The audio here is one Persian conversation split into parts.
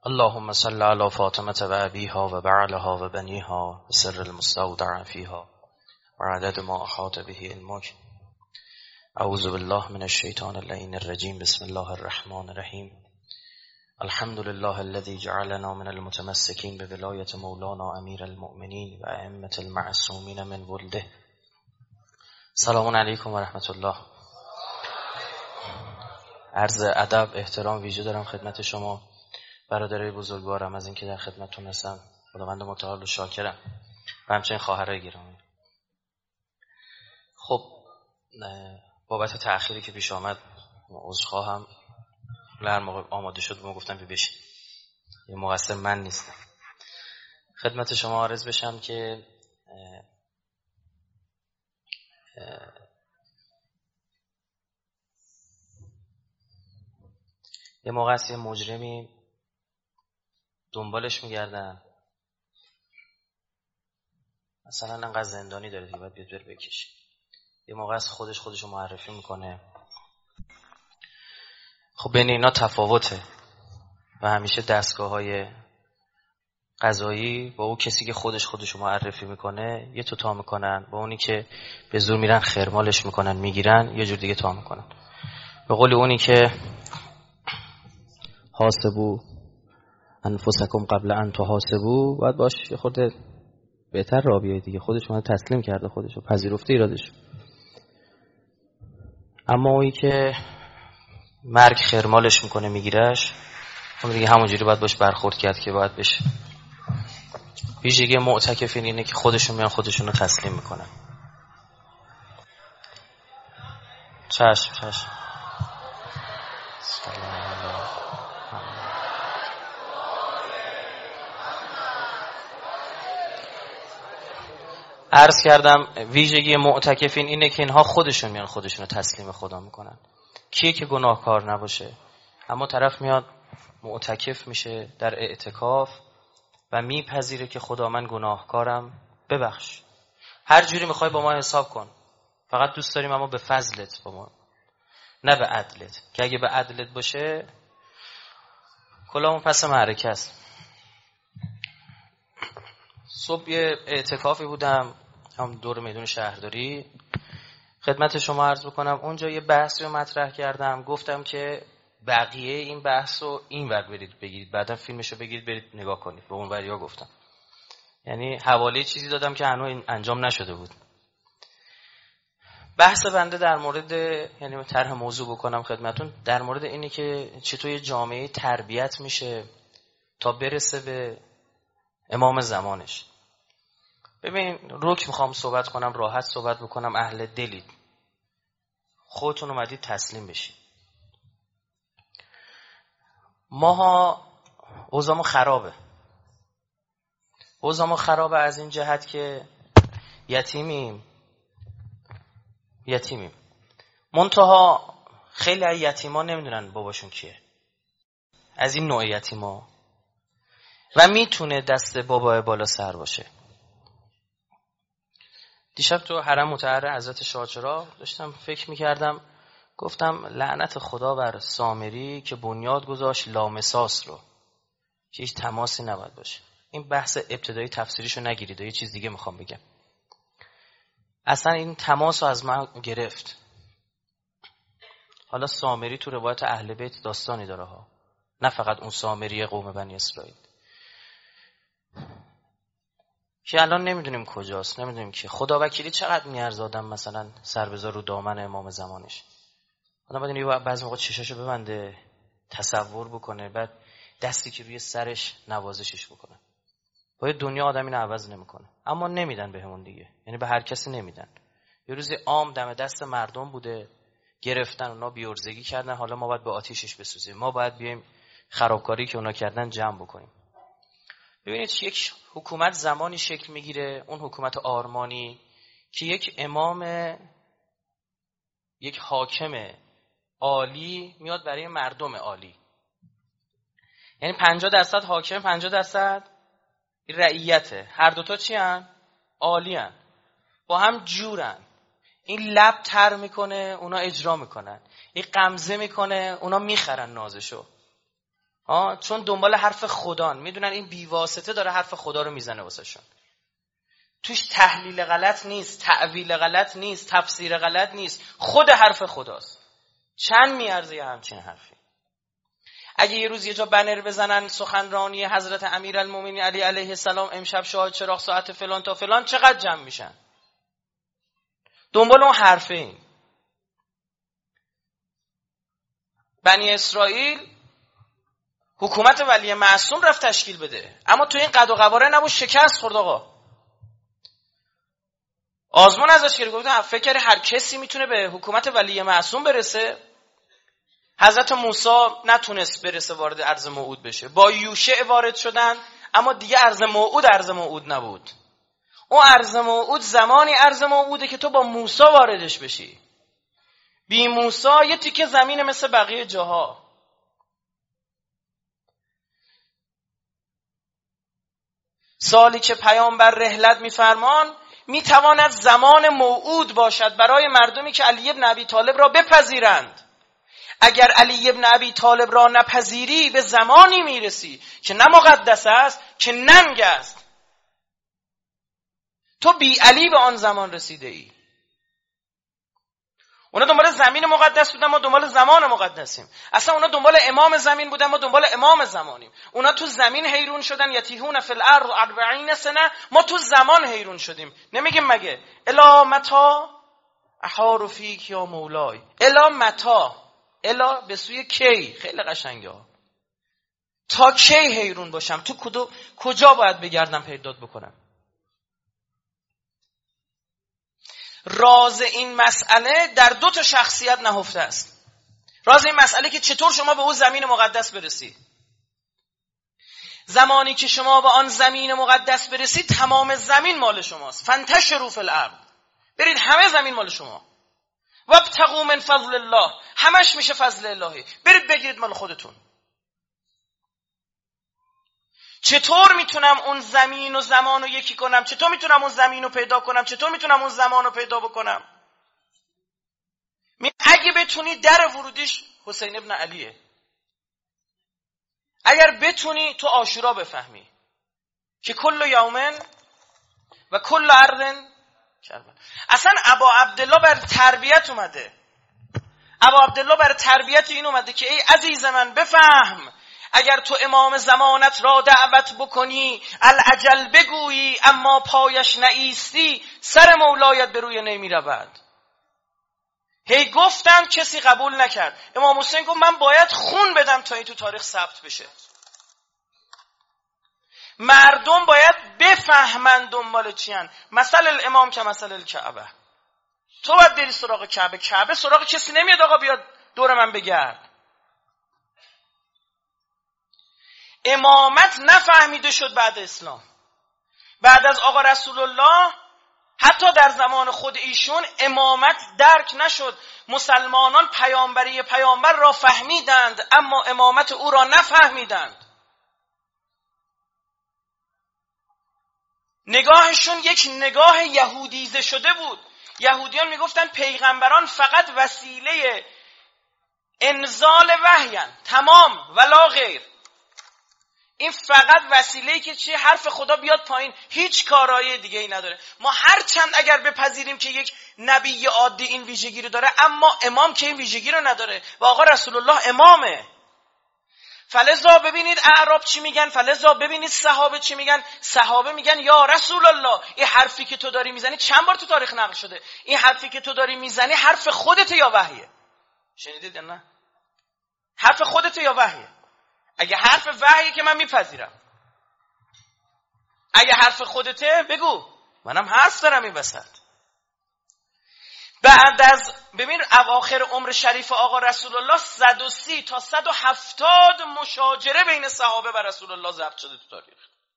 اللهم صل على فاطمة و أبيها و بعلها و بنيها و سر المستودع فيها و عدد ما أحاط به علمك. اعوذ بالله من الشیطان اللعین الرجیم. بسم الله الرحمن الرحیم. الحمد لله الذي جعلنا من المتمسكين بولایت مولانا امیر المؤمنین و ائمة المعصومین من ولده. سلام علیکم و رحمت الله. عرض ادب احترام ویژه دارم خدمت شما برادرای بزرگوارم از اینکه در خدمتتون هستم. خداوند متعال و شاکرم و همچنین خواهرای گرامی. خب بابت تأخیری که پیش آمد عذرخواهم. هر موقع آماده شد ما گفتم بشین، یه مقصر من نیستم. خدمت شما عرض بشم که یه موقع است یه مجرمی دنبالش میگردن، مثلا انقدر زندانی داره دیگه باید بیاد بکشه. یه موقع است خودشو معرفی میکنه. خب بین اینا تفاوته و همیشه دستگاه‌های قضایی با اون کسی که خودشو معرفی میکنه یه تو تا میکنن، با اونی که به زور میرن خرمالش میکنن میگیرن یه جور دیگه تا میکنن. به قول اونی که حاسبو انفسکم قبل ان تحاسبوا، باید باش یه خورده بهتر راه بیای دیگه. خودش اومده تسلیم کرده، خودشو پذیرفته ایرادش. اما اونی که مرگ خرمالش میکنه میگیرش، اون دیگه همونجوری باید باش برخورد کرد که باید بشه. ویژگی معتکفین اینه که خودشونو تسلیم میکنن. چشم عرض کردم ویژگی معتکفین اینه که اینها خودشونو تسلیم خدا میکنن. کیه که گناهکار نباشه، اما طرف میاد معتکف میشه در اعتکاف و میپذیره که خدا من گناهکارم، ببخش، هر جوری میخوای با ما حساب کن، فقط دوست داریم اما به فضلت با ما، نه به عدلت، که اگه به عدلت باشه کلامون پس معرکه است. صبح یه اعتکافی بودم هم دور میدون شهرداری، خدمت شما عرض بکنم اونجا یه بحثی رو مطرح کردم. گفتم که بقیه این بحث رو این ور برید بگیرید، بعدا فیلمشو بگیرید برید نگاه کنید. به اون وریا گفتم، یعنی حواله چیزی دادم که هنوز انجام نشده بود. بحث بنده در مورد، یعنی طرح موضوع بکنم خدمتون، در مورد اینه که چطور یه جامعه تربیت میشه تا برسه به امام زمانش. ببین رک میخوام صحبت کنم، راحت صحبت بکنم، اهل دلید، خودتون اومدید تسلیم بشید. ماها اوضاعمون خرابه از این جهت که یتیمیم. منتها خیلی از یتیما نمیدونن باباشون کیه، از این نوع یتیما، و میتونه دست بابای بالا سر باشه. دیشب تو حرم مطهر حضرت شاهچراغ داشتم فکر میکردم، گفتم لعنت خدا بر سامری که بنیاد گذاشت لامساس رو، که هیچ تماسی نباید باشه. این بحث ابتدایی تفسیریشو نگیرید، یه چیز دیگه میخوام بگم. اصلا این تماس رو از من گرفت. حالا سامری تو روایت اهل بیت داستانی داره ها، نه فقط اون سامری قوم بنی اسرائیل که الان نمیدونیم کجاست، نمیدونیم که خدا وکیلی چقدر میارزه آدم مثلا سر بذار رو دامن امام زمانش. آدم باید بعضی موقع چشاشو ببنده، تصور بکنه، بعد دستی که روی سرش نوازشش بکنه. باید دنیا آدم اینو عوض نمیکنه، اما نمیدن بهمون دیگه، یعنی به هر کسی نمیدن. یه روزی عام دم دست مردم بوده، گرفتن اونا بیورزگی کردن، حالا ما باید به آتیشش بسوزیم، ما باید بیایم خرابکاری که اونا کردن جمع بکنیم. ببینید یک حکومت زمانی شکل میگیره، اون حکومت آرمانی، که یک امام، یک حاکم عالی میاد برای مردم عالی، یعنی 50% حاکم 50% رعیته. هر دوتا چی هن؟ عالی هن، با هم جورن. این لب تر میکنه اونا اجرا میکنن، این غمزه میکنه اونا میخرن نازشو. چون دنبال حرف خدا میدونن این بیواسطه داره حرف خدا رو میزنه واسهشون. توش تحلیل غلط نیست، تعویل غلط نیست، تفسیر غلط نیست، خود حرف خداست. چند میارزه یه همچین حرفی؟ اگه یه روز یه جا بنر بزنن سخنرانی حضرت امیرالمومنین علی علیه السلام امشب شاه چراغ ساعت فلان تا فلان، چقدر جمع میشن؟ دنبال اون حرفه این. بنی اسرائیل حکومت ولی معصوم رفت تشکیل بده، اما تو این قد و قواره نبود، شکست خورد. آقا آزمون ازش گرفت، گفتن فکر کردی هر کسی میتونه به حکومت ولی معصوم برسه؟ حضرت موسی نتونست برسه وارد ارض موعود بشه، با یوشع وارد شدن، اما دیگه ارض موعود نبود. اون ارض موعود زمانی ارض موعوده که تو با موسی واردش بشی. بی موسی یه تیکه زمین مثل بقیه جاها. سالی که پیامبر رحلت میفرمان میتواند زمان موعود باشد برای مردمی که علی بن ابی طالب را بپذیرند. اگر علی بن ابی طالب را نپذیری به زمانی میرسی که نه مقدس است که ننگ است. تو بی علی به آن زمان رسیده ای. اونا دنبال زمین مقدس بودن، ما دنبال زمان مقدسیم. اصلا اونا دنبال امام زمین بودن، ما دنبال امام زمانیم. اونا تو زمین حیرون شدن، یتیهون فی الارض 40 سنه، ما تو زمان حیرون شدیم. نمیگیم مگه الا متا احار فیک یا مولای؟ الا متا، الا به سوی کی؟ خیلی قشنگه ها. تا کی حیرون باشم؟ تو کجا باید بگردم پیدا بکنم؟ راز این مسئله در 2 تا شخصیت نهفته است. راز این مسئله که چطور شما به اون زمین مقدس برسید. زمانی که شما به آن زمین مقدس برسید تمام زمین مال شماست. فانتشروا فی الارض، برید همه زمین مال شما. وابتغوا من فضل الله، همش میشه فضل الهی، برید بگیرید مال خودتون. چطور میتونم اون زمین و زمان رو یکی کنم؟ چطور میتونم اون زمین رو پیدا کنم؟ چطور میتونم اون زمان رو پیدا بکنم؟ اگه بتونی در ورودیش حسین ابن علیه. اگر بتونی تو عاشورا بفهمی که کل یومن و کل ارض کربلا. اصلا ابا عبدالله بر تربیت اومده. ابا عبدالله بر تربیت این اومده که ای عزیز من بفهم، اگر تو امام زمانت را دعوت بکنی العجل بگویی اما پایش نایستی، سر مولایت به روی نمی رود. هی گفتن کسی قبول نکرد. امام حسین گفت من باید خون بدم تا این تو تاریخ ثبت بشه. مردم باید بفهمن دنبال چیان. مثل الامام که مثل الکعبه. تو باید بری سراغ کعبه، کعبه سراغ کسی نمیاد آقا بیاد دور من بگرد. امامت نفهمیده شد بعد اسلام. بعد از آقا رسول الله حتی در زمان خود ایشون امامت درک نشد. مسلمانان پیامبری پیامبر را فهمیدند اما امامت او را نفهمیدند. نگاهشون یک نگاه یهودیزه شده بود. یهودیان میگفتن پیغمبران فقط وسیله انزال وحیان، تمام ولا غیر. این فقط وسیله‌ای که چی؟ حرف خدا بیاد پایین، هیچ کارایی دیگه ای نداره. ما هر چند اگر بپذیریم که یک نبی عادی این ویژگی رو داره، اما امام که این ویژگی رو نداره و آقا رسول الله امامه. فلذا ببینید اعراب چی میگن، فلذا ببینید صحابه چی میگن. صحابه میگن یا رسول الله، این حرفی که تو داری میزنی چند بار تو تاریخ نقل شده، این حرفی که تو داری میزنی حرف خودته یا وحیه؟ شنیدید نه؟ حرف خودته یا وحیه؟ اگه حرف وحیه که من میپذیرم. اگه حرف خودته بگو، منم حرف دارم این وسط. بعد از ببین اواخر عمر شریف آقا رسول الله 130 تا 170 مشاجره بین صحابه و رسول الله ضبط شده تو تاریخ.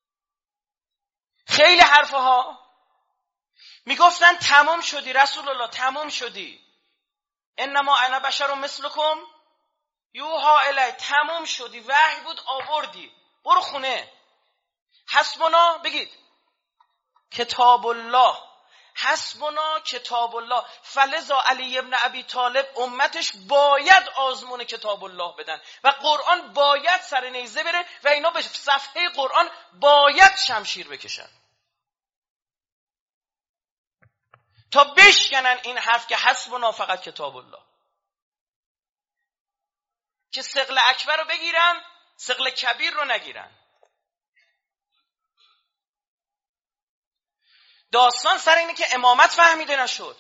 خیلی حرفها میگفتن تمام شدی رسول الله، تمام شدی، انما انا بشر مثلکم یوحا الی، تمام شدی، وحی بود آوردی، برو خونه. حسبنا بگید کتاب الله حسبنا کتاب الله، فلذا علی ابن ابی طالب امتش باید آزمون کتاب الله بدن و قرآن باید سر نیزه بره و اینا به صفحه قرآن باید شمشیر بکشن تا بشکنن این حرف که حسبنا فقط کتاب الله، که ثقل اکبر رو بگیرن ثقل کبیر رو نگیرن. داستان سر اینه که امامت فهمیده نشد.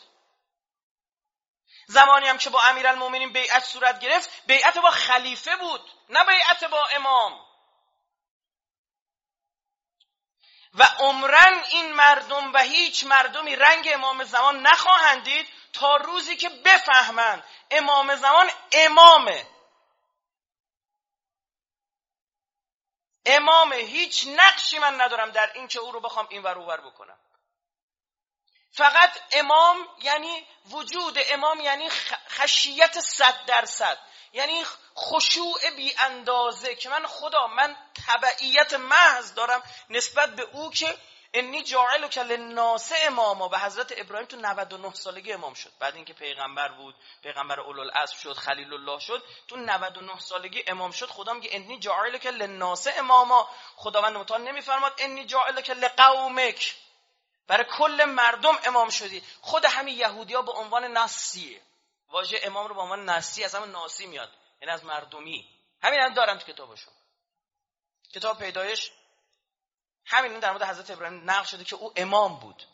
زمانی هم که با امیرالمومنین بیعت صورت گرفت، بیعت با خلیفه بود نه بیعت با امام. و عمرن این مردم و هیچ مردمی رنگ امام زمان نخواهند دید تا روزی که بفهمند امام زمان امامه. هیچ نقشی من ندارم در این که او رو بخوام این ور اون ور بکنم. فقط امام یعنی وجود امام، یعنی خشیت 100%، یعنی خشوع بی اندازه که من تبعیت محض دارم نسبت به او که انی جاعلک للناس اماما. و حضرت ابراهیم تو 99 سالگی امام شد، بعد اینکه پیغمبر بود، پیغمبر اولوالعزم شد، خلیل الله شد، تو 99 سالگی امام شد. خدا میگه انی جاعلک للناس اماما. خداوند متعال نمیفرماد انی جاعلک لقومک، برای کل مردم امام شدی. خود همین یهودی‌ها به عنوان ناسیه، واژه امام رو به عنوان ناسی از همون ناسی میاد، یعنی از مردمی. همین هم دارن تو کتابشون، کتاب پیدایش همین در مورد حضرت ابراهیم نقل شده که او امام بود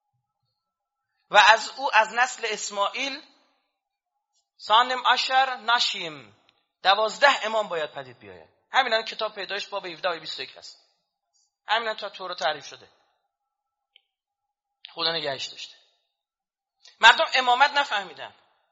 و از نسل اسماعیل سانم عشر نشیم، 12 امام باید پدید بیاید. همین هم کتاب پیدایش باب 17 و 21 هست. همین هم تا تورات تعریف شده، خدا نگهش داشته. مردم امامت نفهمیدن،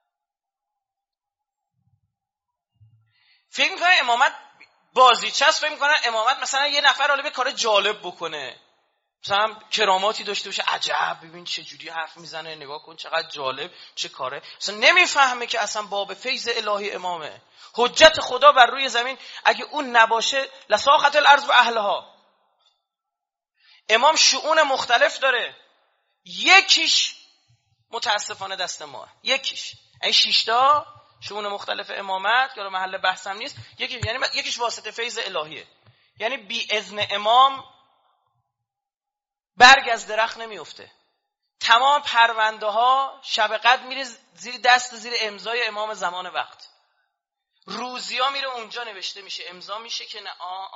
فکر میکنن امامت بازیچه است، فکر میکنن امامت مثلا یه نفر حالا به کار جالب بکنه، مثلا کراماتی داشته باشه، عجب ببین چه جوری حرف میزنه، نگاه کن چقدر جالب، چه کاره. مثلا نمیفهمه که اصلا باب فیض الهی امامه، حجت خدا بر روی زمین. اگه اون نباشه لساخت الارض و اهلها. امام شؤون مختلف داره، یکیش متاسفانه دست ما، یکیش این 6 تا شؤون مختلف امامت که محل بحثم نیست، یکیش واسطه فیض الهیه. یعنی بی اذن امام برگ از درخت نمیفته. تمام پرونده ها شب قدر میره زیر دست، زیر امضای امام زمان وقت. روزی ها میره اونجا نوشته میشه، امضا میشه که نه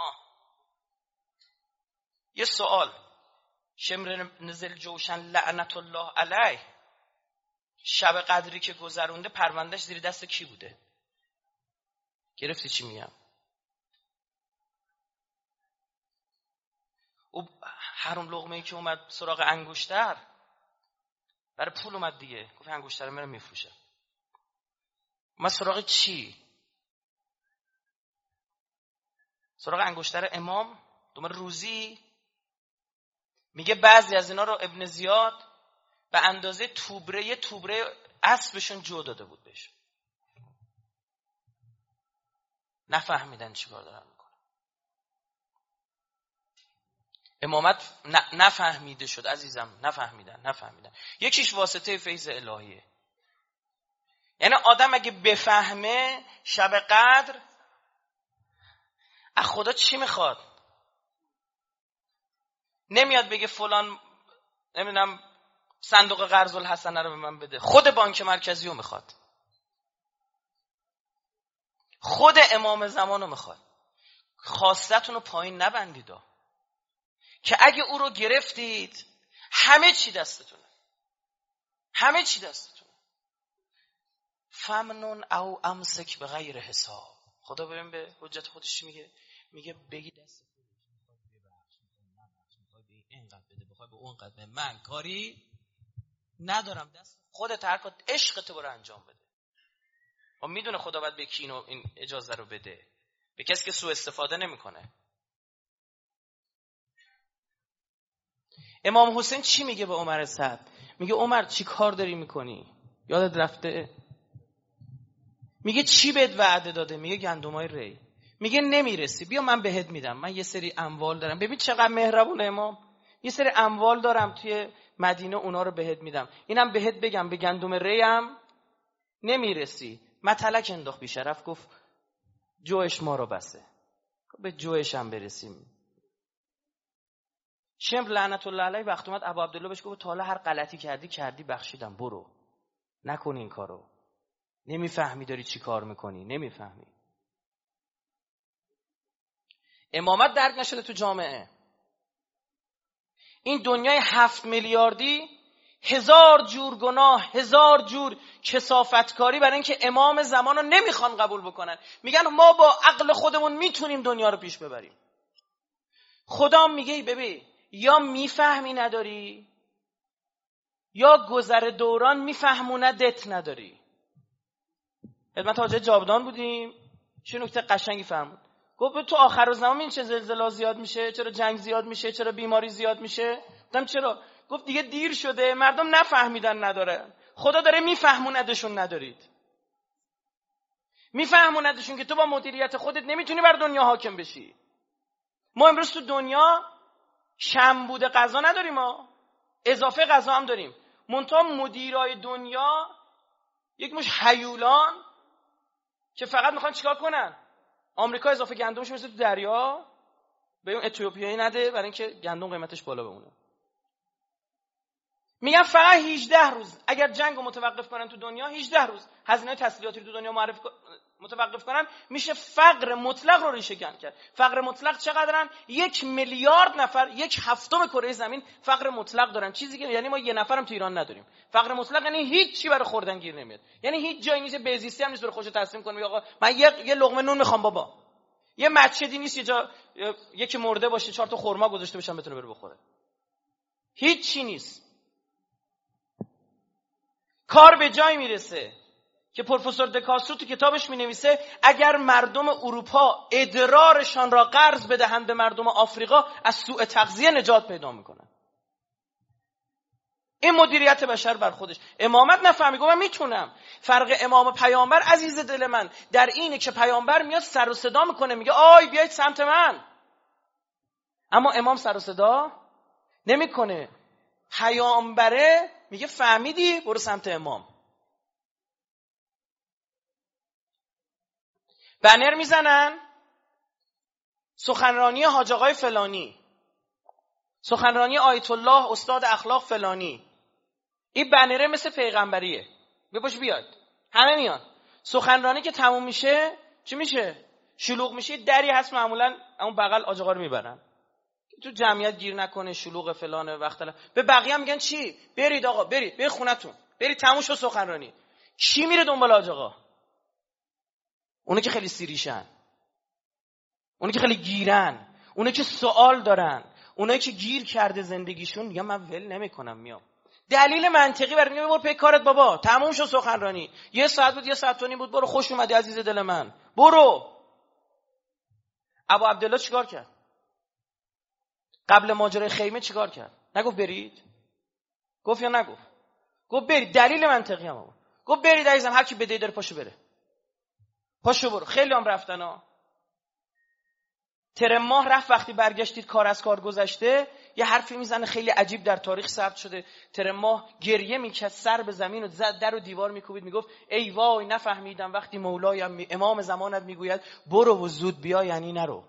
یه سوال، شمر نزل جوشن لعنت الله علیه، شب قدری که گذرونده پروندهش زیر دست کی بوده؟ گرفتی چی میگم؟ او حرام لقمه‌ای که اومد سراغ انگشتر برای پول اومد دیگه، گفت انگشتر منو میفروشه. اومد سراغ چی؟ سراغ انگشتر امام دوباره روزی. میگه بعضی از اینا رو ابن زیاد به اندازه یه توبره اسبشون جو داده بود بهش. نفهمیدن چی کار دارن میکنن. امامت نفهمیده شد عزیزم، نفهمیدن. یکیش واسطه فیض الهیه. یعنی آدم اگه بفهمه شب قدر از خدا چی میخواد، نمیاد بگه فلان نمیدونم صندوق قرض الحسنه رو به من بده، خود بانک مرکزی رو میخواد، خود امام زمان رو میخواد. خواستتون رو پایین نبندید که اگه او رو گرفتید همه چی دستتونه، همه چی دستتونه. فمنون او امسک به غیر حساب. خدا ببین به حجت خودش میگه بگی دست اینقدر بده، بخوای به اونقدر بده، من کاری ندارم، دست خودت هر کار عشقت برو انجام بده. و میدونه خدا باید به کی این اجازه رو بده، به کسی که سوء استفاده نمیکنه. امام حسین چی میگه به عمر سعد؟ میگه عمر چی کار داری میکنی؟ یادت رفته؟ میگه چی بهت وعده داده؟ میگه گندمای ری. میگه نمیرسی، بیا من بهت میدم، من یه سری اموال دارم. ببین چقدر مهربونه امام، یه سری اموال دارم توی مدینه اونا رو بهت میدم. اینم بهت بگم به گندم ریم نمیرسی. متلک انداخت بیشرف، گفت جوش ما رو بسه، به جوش هم برسیم. شمر لعنت الله علیه وقت اومد ابو عبدالله بهش گفت تا حالا هر غلطی کردی بخشیدم، برو نکن این کارو. نمیفهمی داری چی کار میکنی، نمیفهمی. امامت درک نشده تو جامعه. این دنیای 7 میلیاردی 1000 جور گناه، 1000 جور کثافتکاری برای اینکه امام زمان رو نمیخوان قبول بکنن. میگن ما با عقل خودمون میتونیم دنیا رو پیش ببریم. خدا میگه ببین یا میفهمی نداری یا گذر دوران میفهموندت نداری. خدمت حاجی جاودان بودیم، چه نکته قشنگی فرمود. گفت تو آخرالزمان این چه زلزله زیاد میشه، چرا جنگ زیاد میشه، چرا بیماری زیاد میشه؟ گفتم چرا؟ گفت دیگه دیر شده، مردم نفهمیدن نداره. خدا داره میفهموندشون ندارید. میفهموندشون که تو با مدیریت خودت نمیتونی بر دنیا حاکم بشی. ما امروز تو دنیا کمبود غذا نداریم، ما اضافه غذا هم داریم. منتها مدیرای دنیا یک مش هیولان که فقط میخوان چیکار کنن؟ آمریکا اضافه گندمش میرسه تو دریا، به اون اتیوپیایی نده برای اینکه گندم قیمتش بالا بمونه. میگن فقط 18 روز اگر جنگو متوقف کنن تو دنیا، 18 روز هزینه تسلیحاتی تو دنیا متوقف کنن، میشه فقر مطلق رو ریشه کن کرد. فقر مطلق چقدرن؟ 1 میلیارد نفر، 1/7 کره زمین فقر مطلق دارن. چیزی که یعنی ما 1 نفرم تو ایران نداریم. فقر مطلق یعنی هیچ چی برای خوردن گیر نمیاد. یعنی هیچ جایی نیست، بهزیستی هم نیست برای خودش تسلیم کنه آقا من یه لقمه نون میخوام بابا. یه مسجدی نیست یه جا یکی مرده باشه 4 تا خرما گذاشته بشن بتونه بره بخوره. هیچ چی نیست. کار به جای میرسه که پروفسور دکاسترو تو کتابش مینویسه اگر مردم اروپا ادرارشان را قرض بدهند به مردم آفریقا از سوء تغذیه نجات پیدا میکنن. این مدیریت بشر بر خودش. امامت نفهمی، گفت من میتونم. فرق امام و پیامبر عزیز دل من در اینه که پیامبر میاد سر و صدا میکنه، میگه آی بیایید سمت من، اما امام سر و صدا نمیکنه. پیامبره میگه فهمیدی برو سمت امام. بنر میزنن سخنرانی حاج آقای فلانی، سخنرانی آیت الله استاد اخلاق فلانی. این بنره مثل پیغمبریه، بپاش بیاد، همه میان. سخنرانی که تموم میشه چی میشه؟ شلوغ میشه. دری هست معمولا اون بغل آج آقا رو میبرن تو جمعیت گیر نکنه، شلوغ فلانه. وقت به بقیه هم میگن چی؟ برید آقا، برید خونتون، برید تموم شو سخنرانی. کی میره دنبال آج آقا؟ اونه که خیلی سیریشن، اونه که خیلی گیرن، اونه که سوال دارن، اونایی که گیر کرده زندگیشون میگن من ول نمیکنم میام. دلیل منطقی برای میگه برو پی کارت بابا، تموم شو سخنرانی. 1 ساعت بود، 1 ساعت و نیم بود، برو خوش اومدی عزیز دل من، برو. ابو عبدالله چیکار کرد؟ قبل ماجرای خیمه چیکار کرد؟ نگفت برید؟ گفت یا نگفت؟ گفت برید. دلیل منطقی هم بود. گفت برید عزیزم، هر کی بده داره پاشو بره، پاشو برو. خیلی هم رفتن ها. ترم ماه رفت، وقتی برگشتید کار از کار گذشته، یه حرفی میزنه خیلی عجیب در تاریخ ثبت شده. ترم ماه گریه میکرد، سر به زمین و زد، در و دیوار میکوبید، میگفت ای وای نفهمیدم وقتی مولایم امام زمانت میگوید برو و زود بیا یعنی نرو.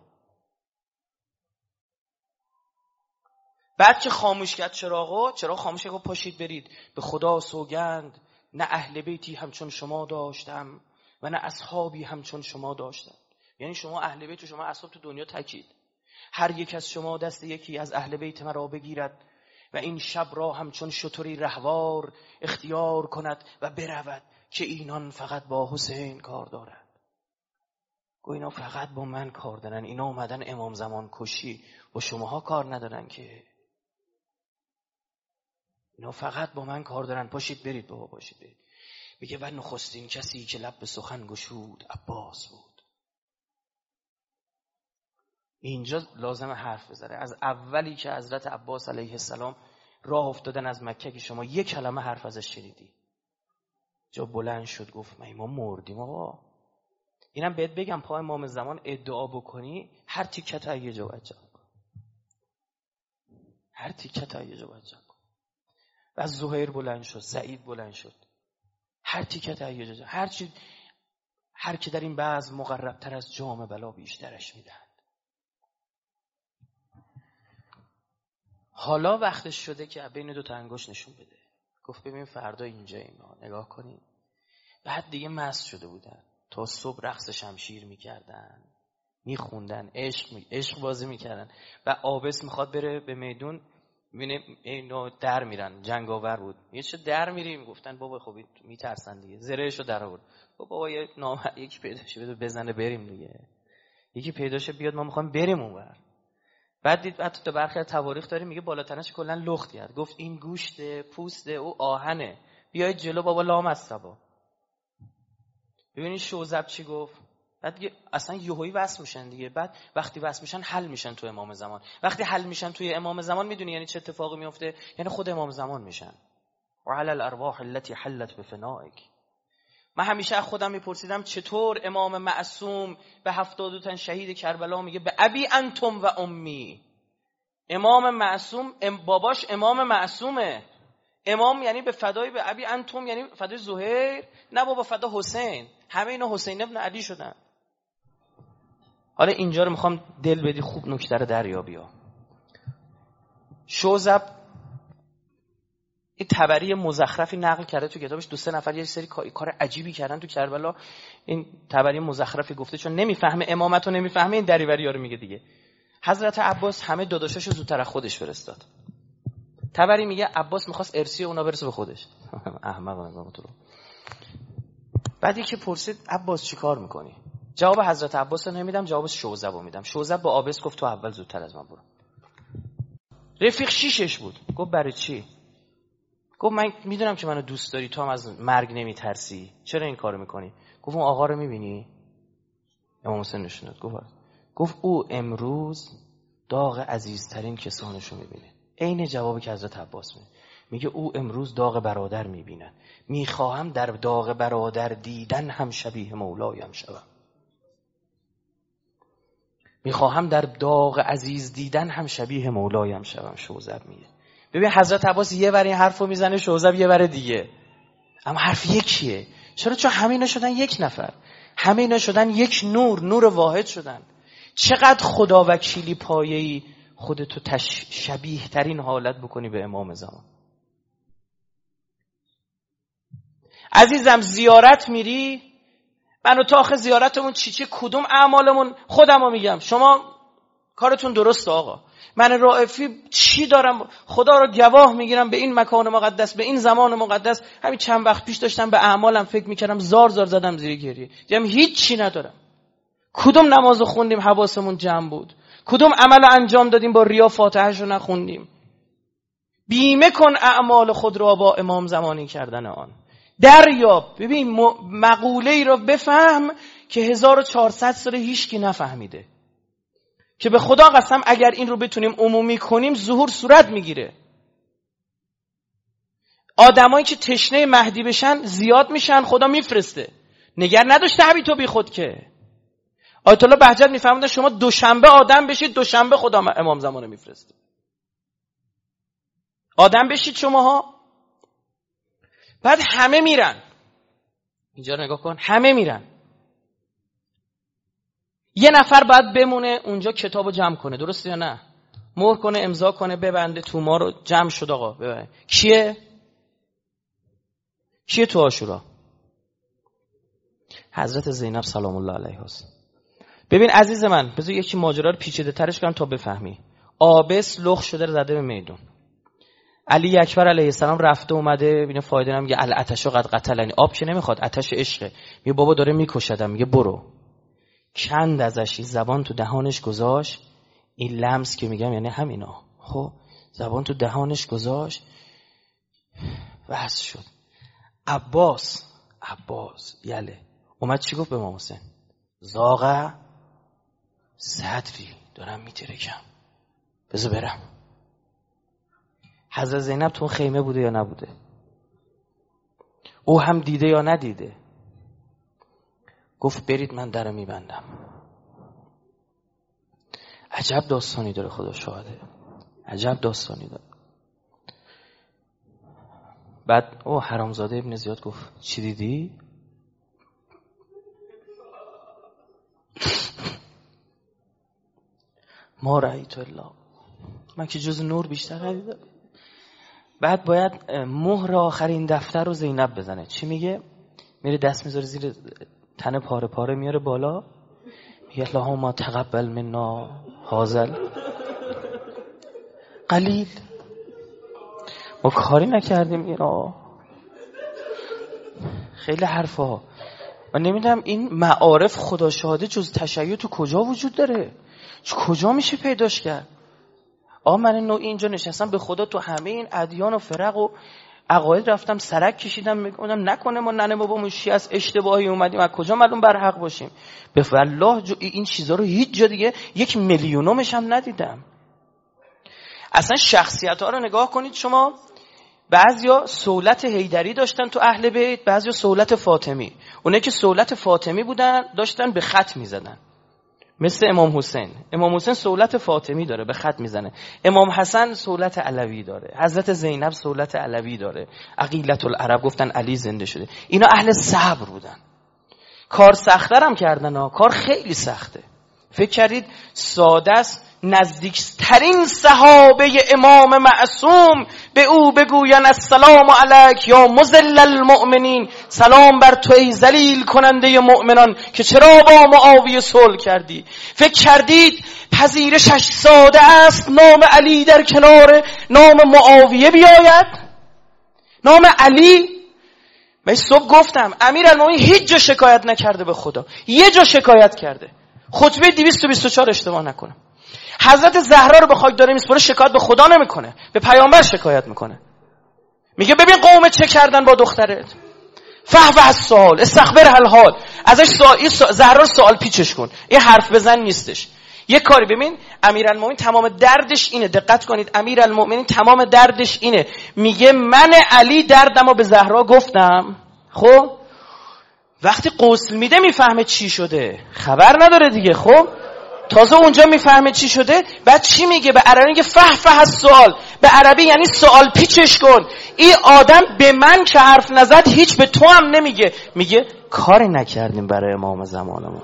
بعد که خاموش کرد چراغ خاموش کرد، پاشید برید، به خدا سوگند نه اهل بیتی همچون شما داشتم و نه اصحابی همچون شما داشتم. یعنی شما اهل بیت و شما اصحاب تو دنیا تکید، هر یک از شما دست یکی از اهل بیت مرا بگیرد و این شب را همچون شتری رهوار اختیار کند و برود که اینان فقط با حسین کار دارند. گو اینا فقط با من کار دارن، اینا اومدن امام زمان کشی، با شماها کار ندارن که. اینا فقط با من کار دارن، پاشید برید بابا، پاشید برید. میگه و نخستین کسی که لب به سخن گشود عباس بود. اینجا لازم حرف بزنه. از اولی که حضرت عباس علیه السلام راه افتادن از مکه که شما یک کلمه حرف ازش شنیدی، جا بلند شد گفت ما مردیم آقا. اینم بهت بگم پای امام زمان ادعا بکنی هر تیکه تا یه جا باید جمع کن، هر تیکه تا یه جا باید جمع کن. و زهیر بلند شد، سعید بلند شد، هر تیکت هیجان، هر که در این بزم مقربتر از جام بلا بیشترش میدهند. حالا وقتش شده که بین دو تا انگشت نشون بده. گفت ببین فردا اینجاییم، نگاه کنین. بعد دیگه مست شده بودن، تا صبح رقص شمشیر میکردن، میخوندن، عشق بازی میکردن. و عابس میخواد بره به میدون، میبینه اینو در میرن، جنگاور بود. یه چه در میریم؟ گفتن بابا خب میترسن دیگه. زرهشو در آورد، بابا یکی پیدا شه بده بزنه بریم دیگه، یکی پیدا شه بیاد ما میخوایم بریم اونور. بعد دید حتی تو برخی از تواریخ داره میگه بالاتنش کلا لخت کرد، گفت این گوشته، پوسته، او آهنه، بیاید جلو بابا لام از صبا. ببینید شوذب چی گفت. بعد دیگه اصلا یهویی وصل میشن دیگه. بعد وقتی وصل میشن حل میشن تو امام زمان. وقتی حل میشن توی امام زمان میدونی یعنی چه اتفاقی میفته؟ یعنی خود امام زمان میشن. و علی الارواح التي حلت بفنائک. من همیشه از خودم میپرسیدم چطور امام معصوم به 72 تن شهید کربلا میگه به ابی انتم و امی. امام معصوم باباش امام معصومه. امام یعنی به فدای به ابی انتم، یعنی فدای زهیر، نه بابا فدا حسین. همه اینا حسین ابن علی شدن. حالا اینجا رو میخوام دل بدی خوب نکته رو دریابی ها. شوذب این تبری مزخرفی نقل کرده تو کتابش. 2-3 نفر یه سری کار عجیبی کردن تو کربلا. این تبری مزخرفی گفته چون نمیفهمه امامت رو، نمیفهمه این دریوری‌ها رو میگه دیگه. حضرت عباس همه داداشاشو زودتر از خودش فرستاد. تبری میگه عباس میخواست ارثی اونا برسه به خودش. احمق نگاه تو رو. بعد یکی پرسید عباس چیکار میکنی؟ جواب حضرت عباس رو نمیدم، جواب شوذب رو میدم. شوذب با عابس گفت تو اول زودتر از من برو. رفیق شیشش بود. گفت برای چی؟ گفت من میدونم که منو دوست داری، تو هم از مرگ نمیترسی، چرا این کارو میکنی؟ گفت اون آقا رو میبینی؟ امام حسین نشوند. گفت او امروز داغ عزیزترین کسانشو میبینه. عین جوابی که حضرت عباس میگه او امروز داغ برادر میبینه. میخواهم در داغ برادر دیدن هم شبیه مولایم شوم. میخواهم در داغ عزیز دیدن هم شبیه مولایم شوم. شوذب میگه. ببین حضرت عباس یه ور این حرفو میزنه، شوذب یه ور دیگه، اما حرف یکیه. چرا؟ چون همه اینا شدن یک نفر، همه اینا شدن یک نور واحد شدن. چقدر خدا وکیلی پایه‌ای خودتو شبیه ترین حالت بکنی به امام زمان. عزیزم زیارت میری، من و تو آخه زیارتمون چی کدوم اعمالمون؟ خودمو میگم، شما کارتون درسته آقا. من رائفی چی دارم؟ خدا رو گواه میگیرم به این مکان مقدس، به این زمان مقدس. همین چند وقت پیش داشتم به اعمالم فکر میکردم، زار زدم زیر گریه. دیدم هیچ چی ندارم. کدوم نمازو خوندیم حواسمون جمع بود؟ کدوم عملو انجام دادیم با ریا فاتحهشو نخوندیم؟ بیمه کن اعمال خود را با امام زمانی کردن آن. دریاب. ببین مقوله ای رو بفهم که 1400 سال هیچکی نفهمیده، که به خدا قسم اگر این رو بتونیم عمومی کنیم ظهور صورت میگیره. آدمایی که تشنه مهدی بشن زیاد میشن، خدا میفرسته. نگر نداشته همین تو بی خود که. آیت الله بهجت میفهموندن شما دوشنبه آدم بشید، دوشنبه خدا امام زمانه میفرسته. آدم بشید شماها. بعد همه میرن. اینجا رو نگاه کن، همه میرن. یه نفر باید بمونه اونجا کتابو جمع کنه، درسته یا نه؟ مهر کنه، امضا کنه، ببنده. توما رو جمع شد آقا ببند. کیه تو عاشورا؟ حضرت زینب سلام الله علیها است. ببین عزیز من، بذار یکی ماجرا رو پیچیده ترش کنم تا بفهمی. عابس لخ شده رو زده به میدون. علی اکبر علیه السلام رفته اومده، ببین فایده نمیگه العطش قد قتلنی. آب که نمیخواد، آتش عشقه. میگه بابا داره میکشدم. میگه برو. کند ازش، زبان تو دهانش گذاشت. این لمس که میگم یعنی همینا. خب زبان تو دهانش گذاشت، واسه شد. عباس یله اومد چی گفت به امام حسین؟ زاغه صدفی، دارم میترکم، بذار برم. حضرت زینب تو خیمه بوده یا نبوده؟ او هم دیده یا ندیده؟ گفت برید من در میبندم. عجب داستانی داره، خدا شاهده، عجب داستانی داره. بعد حرامزاده ابن زیاد گفت چی دیدی؟ ما رأیت الله، من که جز نور بیشتر ندیدم. بعد باید مهر آخرین دفتر رو زینب بزنه. چی میگه؟ میره دست میذاره زیر تن پاره پاره میاره بالا، میگه اللهم تقبل منا هازل قلیل. ما کاری نکردیم اینا. خیلی حرفا. من نمیدونم این معارف خدا شاهده جز تشیع تو کجا وجود داره؟ کجا میشه پیداش کرد؟ من نوعی اینجا نشستم به خدا تو همه این ادیان و فرق و عقاید رفتم سرک کشیدم، میگم نکنه ما ننه بابامون شیعه از اشتباهی اومدیم، از کجا معلوم بر حق باشیم؟ به والله این چیزا رو هیچ جا دیگه 1 میلیونمش هم ندیدم. اصلا شخصیت ها رو نگاه کنید شما، بعضیا سولت حیدری داشتن تو اهل بیت، بعضیا سولت فاطمی. اونه که سولت فاطمی بودن داشتن به خط میزدن، مثل امام حسین. امام حسین سولت فاطمی داره به خط میزنه، امام حسن سولت علوی داره، حضرت زینب سولت علوی داره، عقیلة العرب گفتن علی زنده شده. اینا اهل صبر بودن. کار سخت‌تر هم کردن کار خیلی سخته. فکر کردید ساده است نزدیکترین صحابه امام معصوم به او بگوین السلام علیک یا مذل المؤمنین، سلام بر تو ای ذلیل کننده مؤمنان که چرا با معاویه صلح کردی؟ فکر کردید پذیرشش ساده است نام علی در کنار نام معاویه بیاید؟ نام علی، من صبح گفتم امیرالمومنین هیچ جا شکایت نکرده به خدا، یه جا شکایت کرده، خطبه 224 اشتباه نکنم. حضرت زهرا رو به خاک داره میسپره، شکایت به خدا نمیکنه، به پیامبر شکایت میکنه. میگه ببین قوم چه کردن با دخترت، فحوه السؤال استخبر الحال، ازش زهرا رو سوال پیچش کن، این حرف بزن نیستش. یه کاری ببین امیرالمومنین تمام دردش اینه، دقت کنید، امیرالمومنین تمام دردش اینه، میگه من علی دردمو به زهرا گفتم. خب وقتی غسل میده میفهمه چی شده، خبر نداره دیگه. خب تازه اونجا میفهمه چی شده، بعد چی میگه؟ به عربی میگه فحفح السؤال، به عربی یعنی سوال پیچش کن. این آدم به من که حرف نزد هیچ به تو هم نمیگه، میگه کاری نکردیم برای امام زمانمون،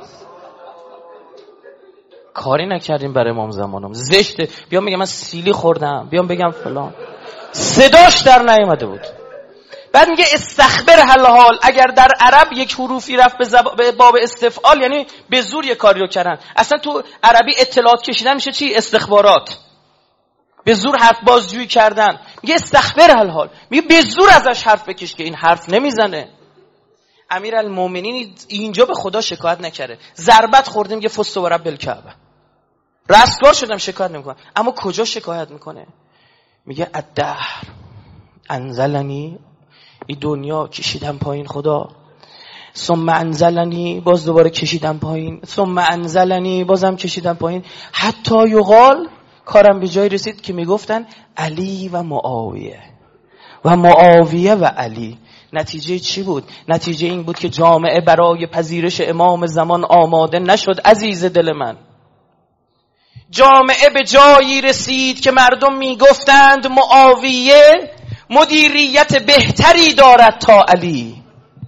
کاری نکردیم برای امام زمانمون، زشته. بیام میگه من سیلی خوردم، بیام بگم فلان، صداش در نیامده بود. بعد میگه استخبر الحال، اگر در عرب یک حروفی رفت به باب استفعال یعنی به زور یک کاری رو کردن. اصلا تو عربی اطلاعات کشیدن میشه چی؟ استخبارات. به زور حرف بازجویی کردن. میگه استخبر الحال، میگه به زور ازش حرف بکش که این حرف نمیزنه. امیرالمومنین اینجا به خدا شکایت نکرده، ضربت خوردیم میگه فست و رب الکعبه، رستگار شدم شکایت نمیکنه. اما کجا شکایت میکنه؟ میگه الدهر انزلنی، این دنیا کشیدم پایین خدا، ثم انزلنی، باز دوباره کشیدم پایین، ثم انزلنی، بازم کشیدم پایین، حتی یقال، کارم به جای رسید که میگفتن علی و معاویه و معاویه و علی. نتیجه چی بود؟ نتیجه این بود که جامعه برای پذیرش امام زمان آماده نشد. عزیز دل من، جامعه به جایی رسید که مردم میگفتند معاویه مدیریت بهتری دارد تا علی.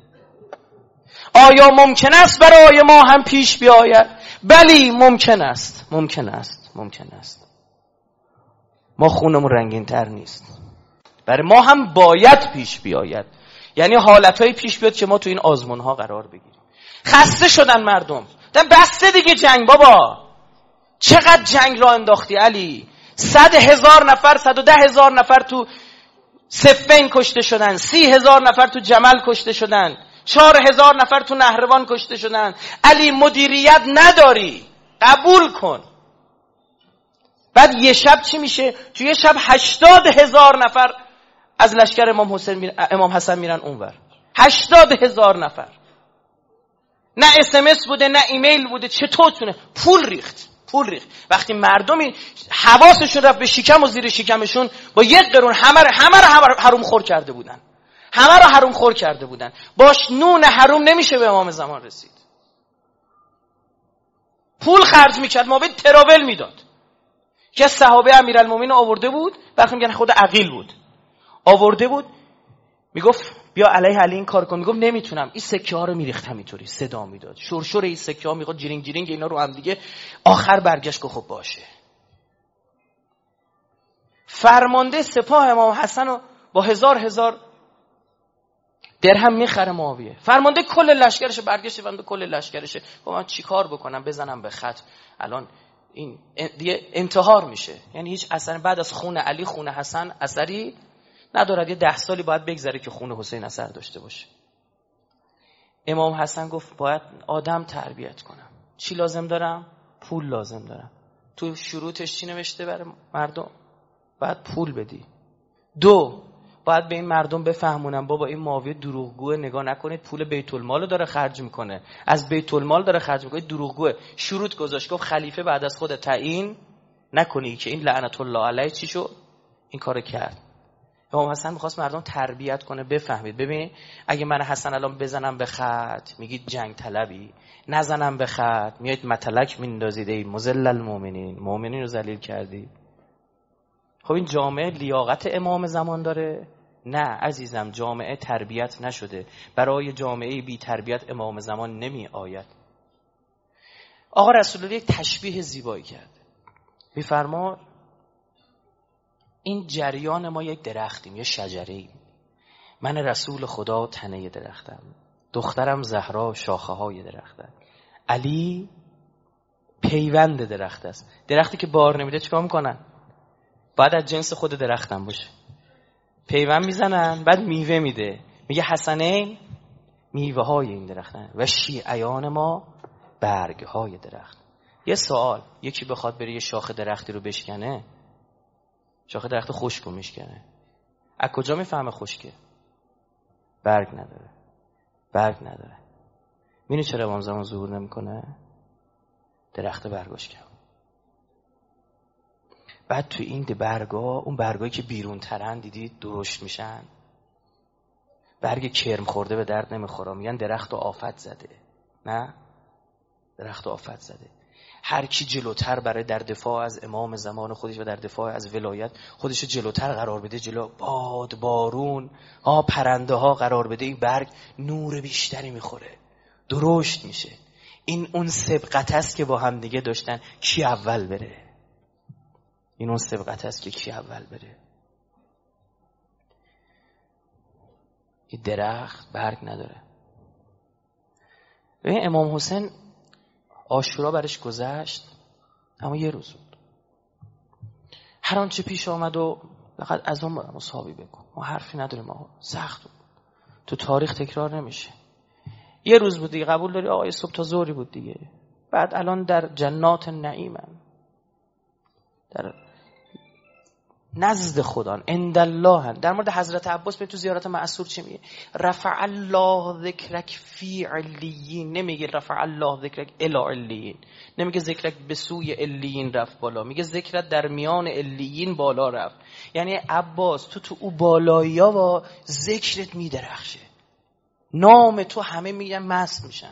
آیا ممکن است برای ما هم پیش بیاید؟ بلی ممکن است، ممکن است، ممکن است. ما خونمون رنگین تر نیست، برای ما هم باید پیش بیاید. یعنی حالتهای پیش بیاد که ما تو این آزمون ها قرار بگیریم. خسته شدن مردم، بسته دیگه جنگ بابا، چقدر جنگ را انداختی علی؟ 100,000 نفر 110,000 نفر تو صفین کشته شدن، 30,000 نفر تو جمل کشته شدن، 4,000 نفر تو نهروان کشته شدن. علی مدیریت نداری، قبول کن. بعد یه شب چی میشه؟ تو یه شب 80,000 نفر از لشکر امام حسن میرن اونور. 80,000 نفر. نه اسمس بوده نه ایمیل بوده، چطور تونه؟ پول ریخت. وقتی مردمی حواسشون رفت به شکم و زیر شکمشون، با 1 قرون همه رو حروم خور کرده بودن. همه رو حروم خور کرده بودن. باش نون حروم نمیشه به امام زمان رسید. پول خرج میکرد، ما به تراول میداد. که صحابه امیرالمومنین آورده بود، وقتی میگن خود عقیل بود، آورده بود، میگفت بیا علیه علی این کار کن. میگفت نمیتونم. این سکه ها رو میریخت همینطوری، صدا میداد، شرشر این سکه ها میگفت جرینگ جرینگ اینا رو هم دیگه. آخر برگشت که خب باشه. فرمانده سپاه امام حسن رو با هزار درهم میخره معاویه. فرمانده کل لشکرشه برگشت بنده کل لشکرشه. خب من چیکار بکنم؟ بزنم به خط؟ الان این دیگه انتحار میشه. یعنی هیچ اثری بعد از خون علی خون حسن اثری ندارد. یه 10 سالی باید بگذره که خون حسین اثر داشته باشه. امام حسن گفت باید آدم تربیت کنم. چی لازم دارم؟ پول لازم دارم. تو شروطش چی نوشته برای مردم؟ باید پول بدی. 2 باید به این مردم بفهمونم بابا این معاویه دروغگوه، نگاه نکنید پول بیت المال رو داره خرج میکنه، از بیت المال داره خرج میکنه، دروغگوه. شروط گذاشت، گفت خلیفه بعد از خود تعیین نکنی که این لعنت الله علیه چی شو این کارو کرد. امام حسن می‌خواست مردم تربیت کنه، بفهمید. ببین اگه من حسن الان بزنم به خط میگید جنگ طلبی، نزنم به خط میایید متلک میندازید ای مذل المؤمنین، مؤمنین رو ذلیل کردی. خب این جامعه لیاقت امام زمان داره؟ نه عزیزم، جامعه تربیت نشده. برای جامعه بی تربیت امام زمان نمی آید. آقا رسول الله یک تشبیه زیبایی کرد. میفرما این جریان ما یک درختیم، یه شجره‌ایم. من رسول خدا تنه درختم، دخترم زهرا شاخه های درختم، علی پیوند درخت است. درختی که بار نمیده چیکار میکنن؟ باید از جنس خود درختم باشه. پیوند میزنن، بعد میوه میده. میگه حسنین میوه های این درختن و شیعیان ما برگ های درخت. یه سوال، یکی بخواد بره یه شاخه درختی رو بشکنه، شاخه درخت خشک رو میشکنه، از کجا میفهمه خشکه؟ برگ نداره. می‌بینی چرا امام زمان ظهور نمیکنه؟ درخت برگاش کم. بعد تو این برگا، اون برگایی که بیرون ترن دیدید درشت میشن، برگ کرم خورده به درد نمیخوره، میگن درخت آفت زده. نه، درخت آفت زده. هر کی جلوتر برای در دفاع از امام زمان خودش و در دفاع از ولایت خودش جلوتر قرار بده، جلو باد بارون پرنده ها قرار بده، این برگ نور بیشتری میخوره، درشت میشه. این اون سبقت است که با هم دیگه داشتن کی اول بره. این اون سبقت است که کی اول بره. این درخت برگ نداره. ببین امام حسین عاشورا برش گذشت، اما یه روز بود. هر آنچه پیش آمد و فقط از اون مساوی بکن، ما حرفی نداریم، ما سخت بود، تو تاریخ تکرار نمیشه. یه روز بود دیگه، قبول داری آقای صبح تا ظهری بود دیگه. بعد الان در جنات نعیمن، در نزد خدا عند الله. در مورد حضرت عباس به تو زیارت معصور چی میگه؟ رفع الله ذکرک فی علیین، نمیگه رفع الله ذکرک الی علیین، نمیگه ذکرک به سوی علیین رفت بالا، میگه ذکرت در میان علیین بالا رفت. یعنی عباس تو او بالایی‌ها با ذکرت میدرخشه، نام تو همه میگن مست میشن.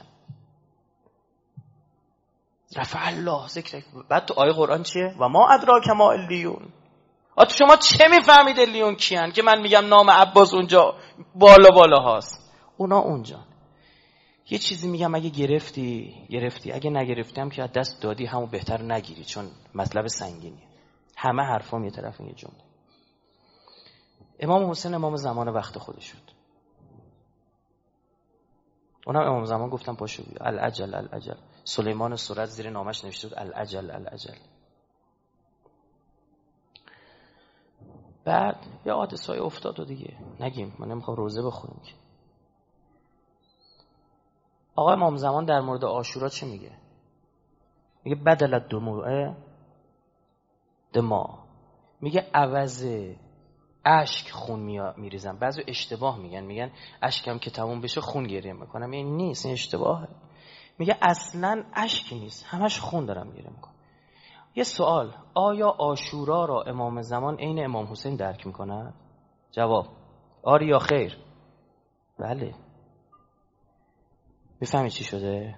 رفع الله ذکرک. بعد تو آیه قرآن چیه؟ و ما ادراک ما علیون. تو شما چه میفهمید علیون کیان که من میگم نام عباس اونجا بالا هاست، اونا اونجا. یه چیزی میگم اگه گرفتی، اگه نگرفتی هم که از دست دادی همون بهتر نگیری، چون مطلب سنگینی. همه حرفام یه طرف یه جمله. امام حسین امام زمان وقت خودش شد. اونم امام زمان گفتم پاشو بیا العجل. سلیمان سورت زیر نامش نوشته بود العجل. بعد یه حادثه‌ای افتاد و دیگه نگیم، من نمیخوام روزه بخونیم که. آقا امام زمان در مورد عاشورا چه میگه؟ میگه بدل الدموع دما، میگه عوض اشک خون میریزم. بعضی اشتباه میگن اشکم که تموم بشه خون گریه میکنم. این نیست، این اشتباهه. میگه اصلا اشکی نیست، همش خون دارم گریه میکنم. یه سوال، آیا عاشورا را امام زمان عین امام حسین درک میکنه؟ جواب آری یا خیر؟ بله. میفهمی چی شده؟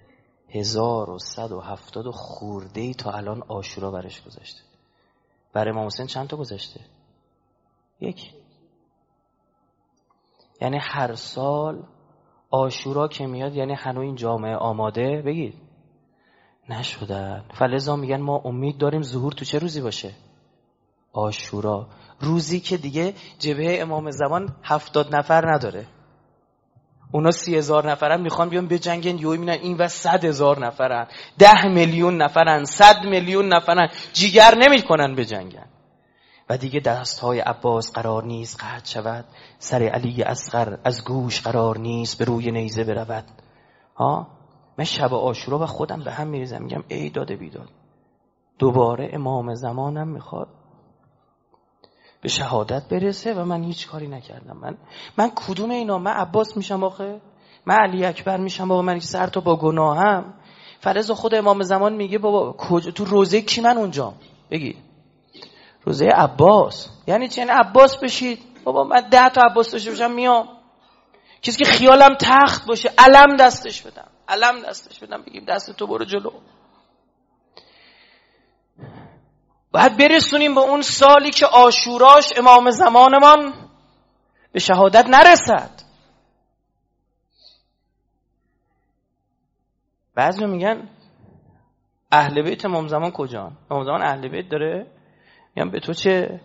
1170 خورده‌ای تا الان عاشورا برش گذشته. برای امام حسین چند تا گذشته؟ یک. یعنی هر سال عاشورا که میاد یعنی هنوز این جامعه آماده بگید نشدن. فلذا میگن ما امید داریم ظهور تو چه روزی باشه؟ عاشورا، روزی که دیگه جبهه امام زمان 70 نفر نداره، اونا 30,000 نفرن میخوان بیان بجنگن، یهو میبینن این و 100,000 نفرن، 10 میلیون نفرن، 100 میلیون نفرن، جیگر نمیکنن بجنگن. و دیگه دستهای عباس قرار نیست قطع شود، سر علی اصغر از گوش قرار نیست به روی نیزه برود. من شب عاشورا و خودم به هم میریزم میگم ای داده بیداد، دوباره امام زمانم میخواد به شهادت برسه و من هیچ کاری نکردم. من کدوم اینا؟ من عباس میشم آخه؟ من علی اکبر میشم بابا؟ من سر تا با گناهم. فرض خود امام زمان میگه بابا کجا تو روزه کی من اونجام؟ بگید روزه عباس. یعنی چی؟ یعنی عباس بشید بابا. من 10 تا عباس داشته باشم میام، کسی که خیالم تخت باشه علم دستش بدم بگیم دست تو برو جلو. باید برسونیم به اون سالی که عاشوراش امام زمانمان به شهادت نرسد. بعضی میگن اهل بیت امام زمان کجان؟ امام زمان اهل بیت داره؟ میگن به تو چه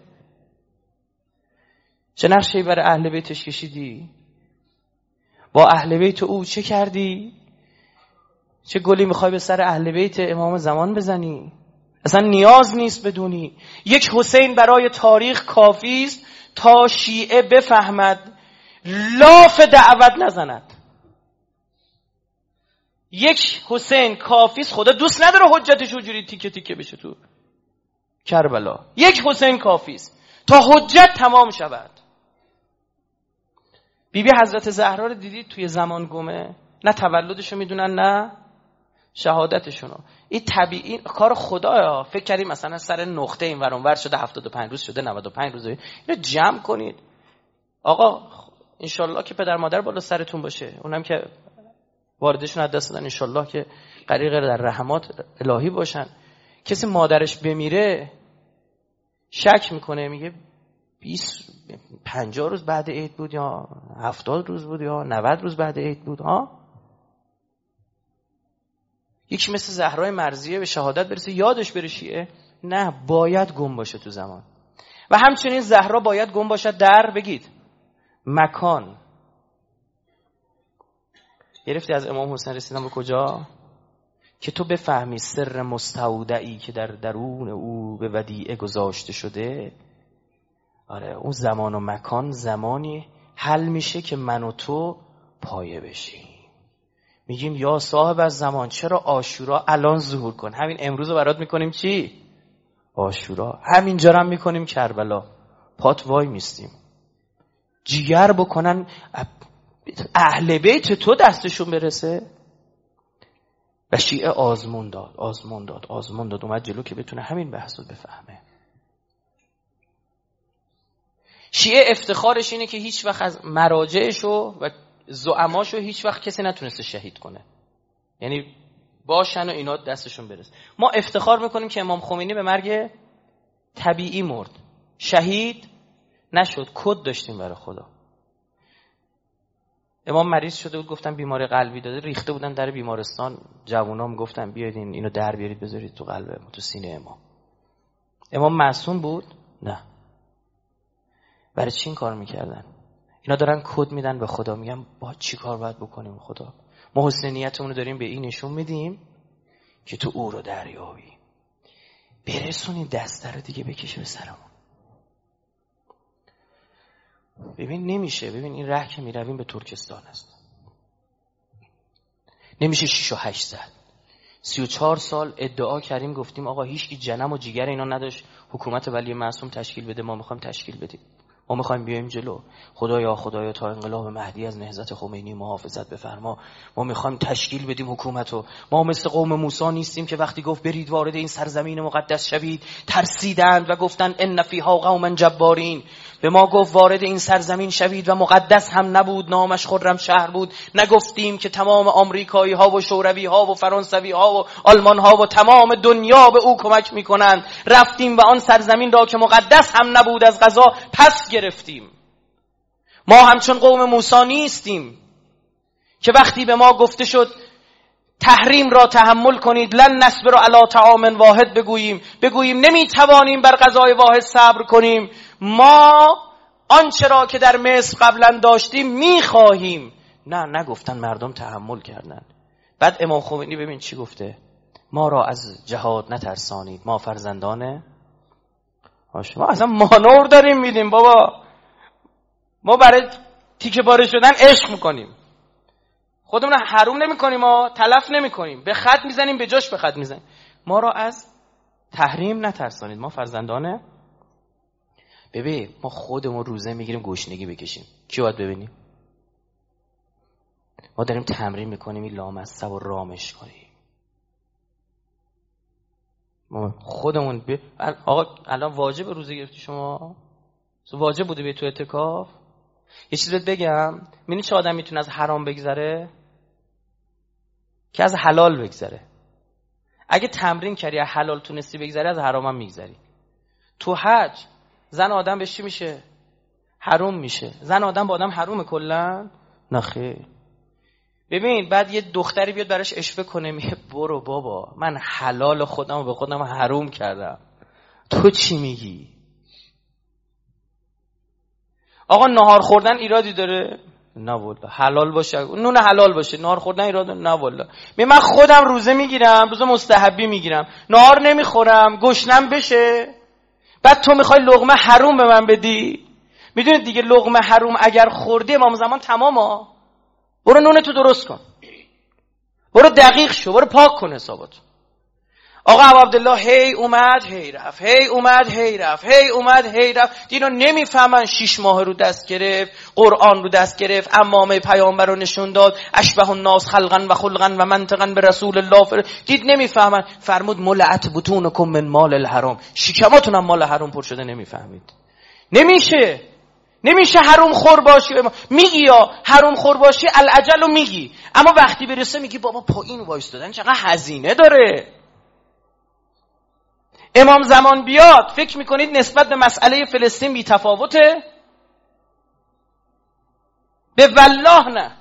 نقشه‌ای برای اهل بیتش کشیدی؟ با اهل بیت او چه کردی؟ چه گلی میخوای به سر اهل بیت امام زمان بزنی؟ اصلا نیاز نیست بدونی. یک حسین برای تاریخ کافی است تا شیعه بفهمد لاف دعوت نزند. یک حسین کافی است. خدا دوست نداره حجتش اونجوری تیکه تیکه بشه تو کربلا. یک حسین کافی است تا حجت تمام شود. بیبی حضرت زهرا رو دیدید توی زمان گمه؟ نه تولدشو میدونن نه شهادتشونو. این طبیعی کار خدایا. فکر کردیم مثلا سر نقطه این ور اونور شده 75 روز شده 95 روز. اینو جمع کنید آقا. انشالله که پدر مادر بالا سرتون باشه، اونم که واردشون از دست دادن انشالله که غریق در رحمات الهی باشن. کسی مادرش بمیره شک میکنه، میگه 50 روز بعد عید بود یا 70 روز بود یا 90 روز بعد عید بود. یکی مثل زهرای مرضیه به شهادت برسه یادش بره شیعه؟ نه، باید گم باشه تو زمان. و همچنین زهرا باید گم باشد در بگید مکان. گرفتی از امام حسین رسیدن به کجا؟ که تو بفهمی سر مستودعی که در درون او به ودیعه گذاشته شده. آره اون زمان و مکان زمانی حل میشه که من و تو پایه بشیم. میگیم یا صاحب از زمان چرا عاشورا الان ظهور کن؟ همین امروز رو برات میکنیم چی؟ عاشورا. همینجا هم میکنیم کربلا. پات وای میستیم جیگر بکنن اهل بیت تو دستشون برسه. و شیعه آزمون داد اومد جلو که بتونه همین بحث رو بفهمه. شیعه افتخارش اینه که هیچ وقت از مراجعشو و زعماشو هیچ وقت کسی نتونسته شهید کنه. یعنی باشن و اینا دستشون برسه. ما افتخار میکنیم که امام خمینی به مرگ طبیعی مرد، شهید نشد. کد داشتیم برای خدا. امام مریض شده بود، گفتن بیماری قلبی داده، ریخته بودن در بیمارستان. جوونا میگفتن بیاید اینو در بیارید بذارید تو قلب ما، تو سینه امام. امام معصوم بود؟ نه. برای چی این کار میکردن؟ اینا دارن کد میدن به خدا، میگن با چی کار باید بکنیم خدا؟ ما حسنیتمون رو داریم به این نشون میدیم که تو او رو دریابی. برسونی دسته رو دیگه بکشه به سرمون. ببین نمیشه. ببین این ره که میرویم به ترکستان است. نمیشه 6 و 8 زد. 34 سال ادعا کردیم گفتیم آقا هیچ کی جنم و جیگر اینا نداشت حکومت ولی معصوم تشکیل بده. ما میخوایم تشکیل بدیم. ما میخوایم بیایم جلو. خدایا تا انقلاب مهدی از نهضت خمینی محافظت بفرما. ما میخوایم تشکیل بدیم حکومتو. ما مثل قوم موسی نیستیم که وقتی گفت برید وارد این سرزمین مقدس شوید ترسیدند و گفتن ان فیها قوما جبارین. به ما گفت وارد این سرزمین شوید و مقدس هم نبود، نامش خرم شهر بود. نگفتیم که تمام آمریکایی ها و شوروی ها و فرانسوی ها و آلمان ها و تمام دنیا به او کمک میکنند. رفتیم و آن سرزمین را که مقدس هم نبود از قضا پس گرفتیم. ما همچون قوم موسی نیستیم که وقتی به ما گفته شد تحریم را تحمل کنید، لن نصبر علی طعام واحد بگوییم نمیتوانیم بر غذای واحد صبر کنیم، ما آنچه را که در مصر قبلا داشتیم میخواهیم. نه نگفتن، مردم تحمل کردن. بعد امام خمینی ببین چی گفته، ما را از جهاد نترسانید، ما فرزندان ما اصلا مانور داریم میدیم بابا، ما برای تیکه پاره شدن عشق میکنیم، خودمون حروم نمیکنیم، ما تلف نمیکنیم، به خط میزنیم، به جاش به خط میزنیم. ما را از تحریم نترسانید، ما فرزندانه. ببین ما خودمون روزه میگیریم گشنگی بکشیم، کی باید ببینیم؟ ما داریم تمرین میکنیم این لامصب و رامش کنیم. ما خودمون آقا الان واجب روزه گرفتی شما؟ واجب بوده به تو اعتکاف؟ یه چیز بهت بگم، می‌بینی چه آدم میتونه از حرام بگذره؟ که از حلال بگذره. اگه تمرین کردی از حلال تونستی بگذری، از حرام هم میگذری. تو حج زن آدم بهش چی میشه؟ حرام میشه. زن آدم با آدم حرومه کلا؟ نه خیر. ببین بعد یه دختری بیاد براش اشوه کنه، میگه برو بابا من حلال خودمو به خودم حرام کردم، تو چی میگی؟ آقا نهار خوردن ایرادی داره؟ نه والله. حلال باشه، نون حلال باشه، نهار خوردن ایراد نه والله. من خودم روزه میگیرم، روزه مستحبی میگیرم، نهار نمیخورم، گشنم بشه، بعد تو میخوای لقمه حروم به من بدی؟ میدونید دیگه لقمه حروم اگر خوردی امام زمان تماما. برو نونتو درست کن، برو دقیق شو، برو پاک کن حساباتو. آقا ابو عبدالله هی اومد هی رفت، هی اومد هی رفت، هی اومد هی رفت. دینا نمیفهمن 6 ماه رو دست گرفت، قرآن رو دست گرفت، عمامه پیامبر رو نشون داد، اشبه الناس خلقا و خلقا و منطقا به رسول الله دید نمیفهمن. فرمود ملعت بطونکم من مال الحرام، شکماتون هم مال حرام پر شده، نمیفهمید. نمیشه حرام خور باشی. میگی یا حرام خور باشی العجل رو میگی، اما وقتی برسه میگی بابا پایین وایستادن چقدر هزینه داره. امام زمان بیاد فکر میکنید نسبت به مسئله فلسطین بی تفاوته؟ به والله نه.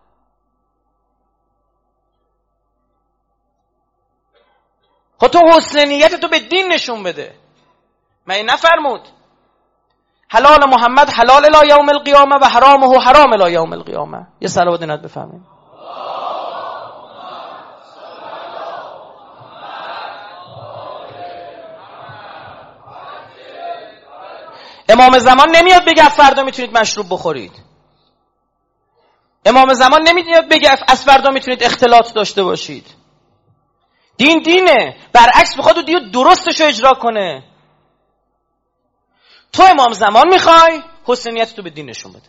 خب تو حسن نیت تو به دین نشون بده. من نفرمود حلال محمد حلال الی یوم القیامه و حرامه حرام الی یوم القیامه. یه صلوات نت بفهمید. امام زمان نمیاد بگه فردا میتونید مشروب بخورید. امام زمان نمیاد بگه از فردا میتونید اختلاط داشته باشید. دین دینه، برعکس میخواد دین درستشو اجرا کنه. تو امام زمان میخوای حسنیت تو به دین نشون بده.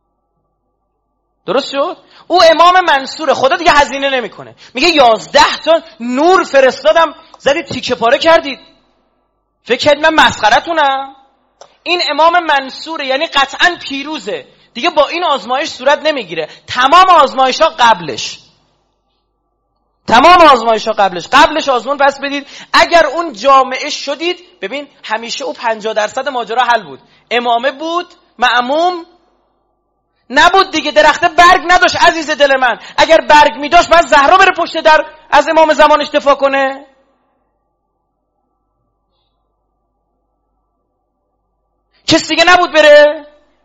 درست شد؟ او امام منصوره، خدا دیگه هزینه نمیکنه. میگه 11 تا نور فرستادم زدید تیکه پاره کردید. فکر کردید من مسخرتونم؟ این امام منصوره، یعنی قطعا پیروزه. دیگه با این آزمایش صورت نمیگیره. تمام آزمایش ها قبلش آزمون پس بدید. اگر اون جامعه شدید، ببین همیشه او 50% ماجرا حل بود. امامه بود، مأموم نبود دیگه. درخت برگ نداشت عزیز دل من. اگر برگ میداشت باید زهرا بره پشت در از امام زمانش دفاع کنه. کس دیگه نبود بره.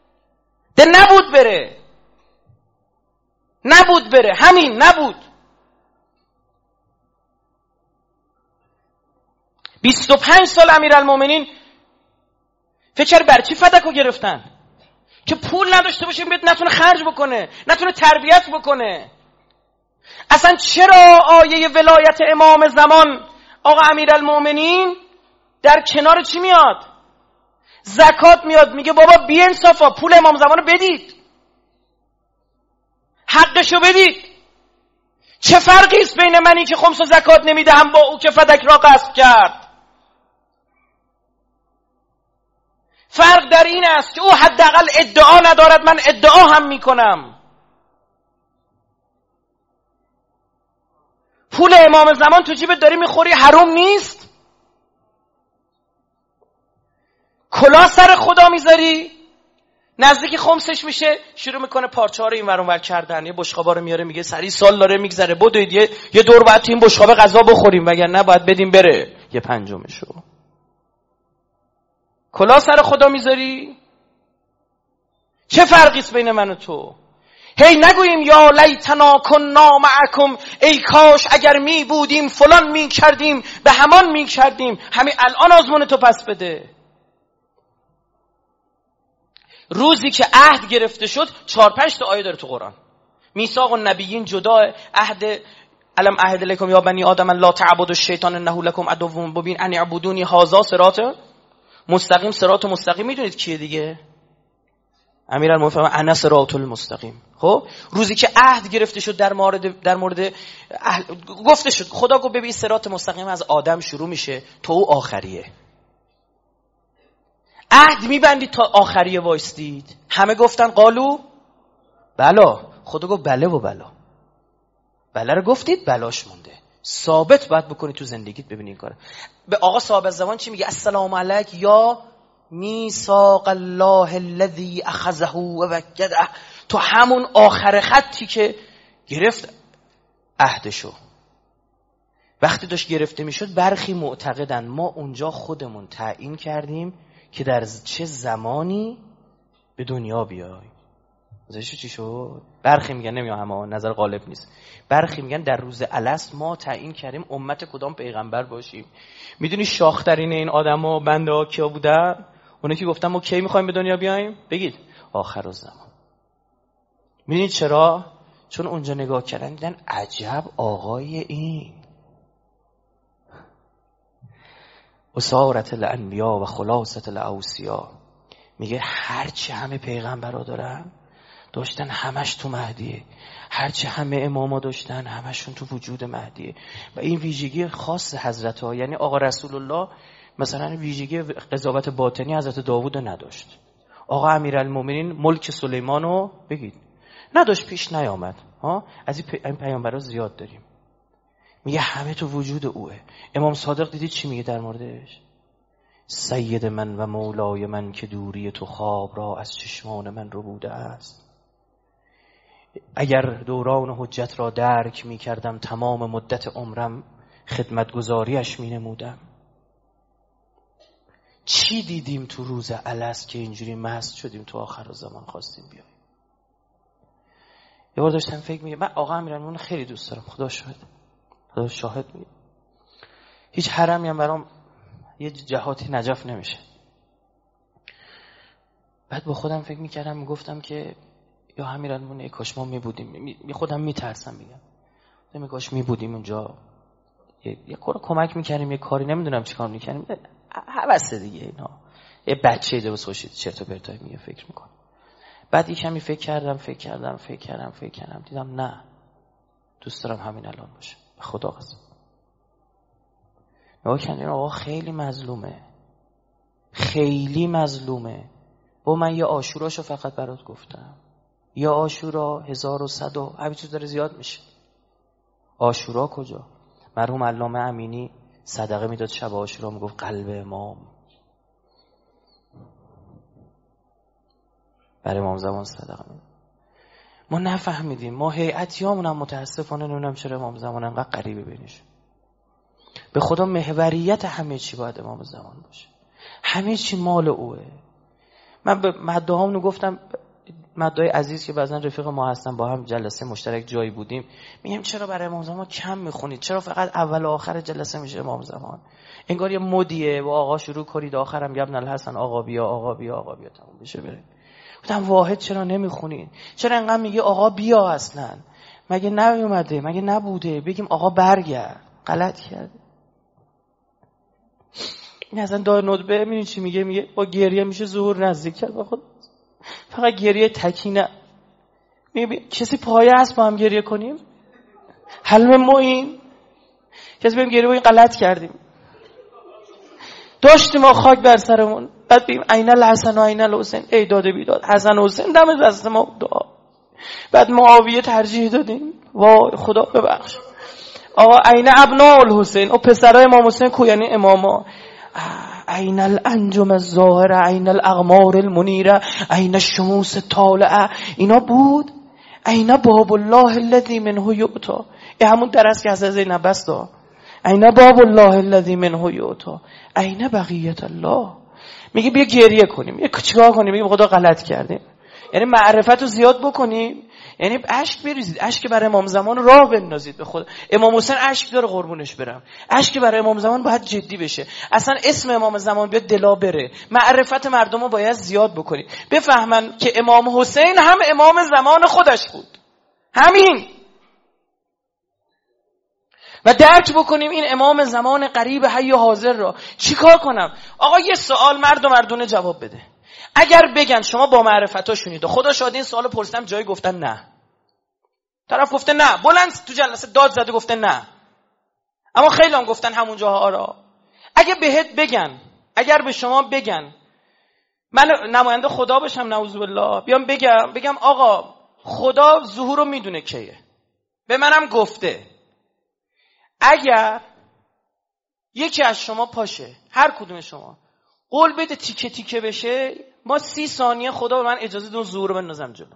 نبود بره همین نبود. 25 سال امیرالمومنین فکر بر چی فدکو گرفتن؟ که پول نداشته باشه بیاد نتونه خرج بکنه، نتونه تربیت بکنه. اصلا چرا آیه ولایت امام زمان آقا امیرالمومنین در کنار چی میاد؟ زکات میاد. میگه بابا بی انصافا پول امام زمانو بدید، حقشو بدید. چه فرقی است بین منی که خمس و زکات نمیدهم با او که فدک را غصب کرد؟ فرق در این است که او حداقل ادعا ندارد، من ادعا هم میکنم. پول امام زمان تو جیبت داری میخوری، حرام نیست؟ کلاه سر خدا میذاری؟ نزدیک خمسش میشه شروع میکنه پارچه‌ها رو اینور اونور کردن، یه بشقابا رو میاره میگه سری سال داره میگذره، بدوید یه دور بعد این بشقاب غذا بخوریم وگرنه باید بدیم بره. یه پنجمشو کلا سر خدا میذاری؟ چه فرقیست بین من و تو؟ هی نگوییم یا لیتنا کنا معکم، ای کاش اگر می بودیم فلان می کردیم، به همان می کردیم. همین الان آزمون تو پس بده. روزی که عهد گرفته شد 4-5 تا آیه داره تو قرآن. میثاق النبیین جدا، عهد الم عهد لکم یا بنی آدم لا تعبدوا الشیطان انه لکم عدو مبین ان اعبدونی هذا صراط مستقیم. صراط مستقیم میدونید کیه دیگه؟ امیرالمومنین انا صراط المستقیم. خب روزی که عهد گرفته شد در مورد گفته شد، خدا گفت ببین صراط مستقیم از آدم شروع میشه تا او آخریه. عهد میبندید تا آخریه وایستید. همه گفتن قالو بلا. خدا گفت بله و بلا. بله رو گفتید، بلاش مونده. ثابت باید بکنید تو زندگیت. ببینید کاره. به آقا صاحب زمان چی میگه؟ السلام علیک یا میثاق الله الذی اخذه و وکده. تو همون آخر خطی که گرفت عهدشو، وقتی داشت گرفته میشد، برخی معتقدن ما اونجا خودمون تعیین کردیم که در چه زمانی به دنیا بیای. ازش چی شد؟ برخی میگن، نمیام همه نظر غالب نیست، برخی میگن در روز الست ما تعیین کردیم امت کدام پیغمبر باشیم. میدونی شاخترین این آدما بنده ها کیا بودن؟ اونایی که گفتن ما کی میخوایم به دنیا بیایم؟ بگید آخر الزمان. میدونید چرا؟ چون اونجا نگاه کردن دیدن عجب آقای این اسارت الانبیا و خلاصت الاوصیا. میگه هرچی همه پیغمبرها دارن داشتن همش تو مهدیه، هرچی همه اماما داشتن همشون تو وجود مهدیه. و این ویژگی خاص حضرت ها، یعنی آقا رسول الله مثلا ویژگی قضاوت باطنی حضرت داوود نداشت. آقا امیرالمومنین ملک سلیمانو بگید نداشت، پیش نیامد. از این پیامبرا زیاد داریم. میگه همه تو وجود اوه. امام صادق دیدید چی میگه در موردش؟ سید من و مولای من که دوری تو خواب را از چشمان من رو بوده است. اگر دوران حجت را درک میکردم تمام مدت عمرم خدمتگزاریش مینمودم. چی دیدیم تو روز الست که اینجوری مست شدیم تو آخر زمان خواستیم بیاییم؟ یه بار داشتم فکر میگه من آقا امیرالمومنین خیلی دوست دارم، خدا شاهد، خدا شاهد میگه هیچ حرمی هم برام یه جهاتی نجف نمیشه. بعد با خودم فکر میکردم، میگفتم که یا امیرالمومنین کاش ما میبودیم. خودم میترسم میگم کاش میبودیم اونجا، یه کمک میکردیم، یه کاری نمیدونم چیکار میکردیم. حواسه دیگه اینا، یه بچه ایده بس خوشید چرت و پرتای میگه فکر میکنه. بعد یه کمی فکر کردم دیدم نه، دوست دارم همین الان باشه. خدا قسم. نگاه کردین آقا خیلی مظلومه. با من یه عاشوراشو فقط برات گفتم، یه عاشورا 1100 همین چیز داره زیاد میشه. عاشورا کجا؟ مرحوم علامه امینی صدقه میداد شب عاشورا، میگفت قلب امام برای امام زمان صدقه میداد. ما نفهمیدیم، ما هیئتیامون هم متاسفانه نمیدونم چرا امام زمان انقدر غریبه بینش. به خدا محوریت همه چی باید امام زمان باشه، همه چی مال اوه. من به مدعاهامونو گفتم، مدعای عزیز که بعضن رفیق ما هستن، با هم جلسه مشترک جایی بودیم، میگم چرا برای امام زمان کم میخونید؟ چرا فقط اول و آخر جلسه میشه امام زمان؟ انگار یه مدیه و آقا شروع کنید آخرم ابن الحسن آقا بیا تموم بشه بره. گفتم واحد چرا نمیخونید؟ چرا انقدر میگه آقا بیا؟ اصلا مگه نیومده؟ مگه نبوده؟ بگیم آقا برگرد. غلط کرد. این اصلا دار ندبه ببینید چی میگه با گریه میشه ظهور نزدیک کرد. با خود فقط گریه تکی نه، میگه کسی پایه هست با هم گریه کنیم؟ حلم معین کسی بهم گریه با این غلط کردیم، داشتیم ما خاک بر سرمون. بعد بگیم عین الحسن و عین الحسین، ای داده بیداد حسن و حسین دم دست ما دعا. بعد معاویه ترجیح دادیم، وای خدا ببخش. آقا عین ابناء الحسین، او پسرای امام حسین کو؟ یعنی اماما. این الانجم الظاهره، این الاقمار المنیره، این الشموس الطالعه. اینا بود. این باب الله الذی منه یؤتی. این همون درس که از زینب بست. این باب الله الذی منه یؤتی، این بقیت الله. میگه بیا گریه کنیم، یه چیکار کنیم؟ میگه خدا غلط کرده. یعنی معرفت رو زیاد بکنیم، یعنی اشک بریزید، اشک برای امام زمان راه بندازید به خدا. امام حسین اشک داره قربونش برم. اشک برای امام زمان باید جدی بشه. اصلا اسم امام زمان بیاد دلا بره. معرفت مردم رو باید زیاد بکنید، بفهمن که امام حسین هم امام زمان خودش بود. همین. و درک بکنیم این امام زمان قریب حی و حاضر را. چیکار کنم؟ آقا یه سوال مرد و مردونه جواب بده. اگر بگن شما با معرفتا شونید، خدا شاهد این سوالو پرسیدم جایی گفتن نه، طرف گفته نه، بلند تو جلسه داد زده گفته نه، اما خیلی هم گفتن همون جاها را. اگه بهت بگن، اگر به شما بگن، من نماینده خدا بشم نعوذ بالله، بیام بگم آقا خدا ظهور رو میدونه کیه، به منم گفته، اگر یکی از شما پاشه، هر کدوم شما قول بده تیکه تیکه بشه، ما 30 ثانیه خدا به من اجازه دون ظهور رو بندازم جلو.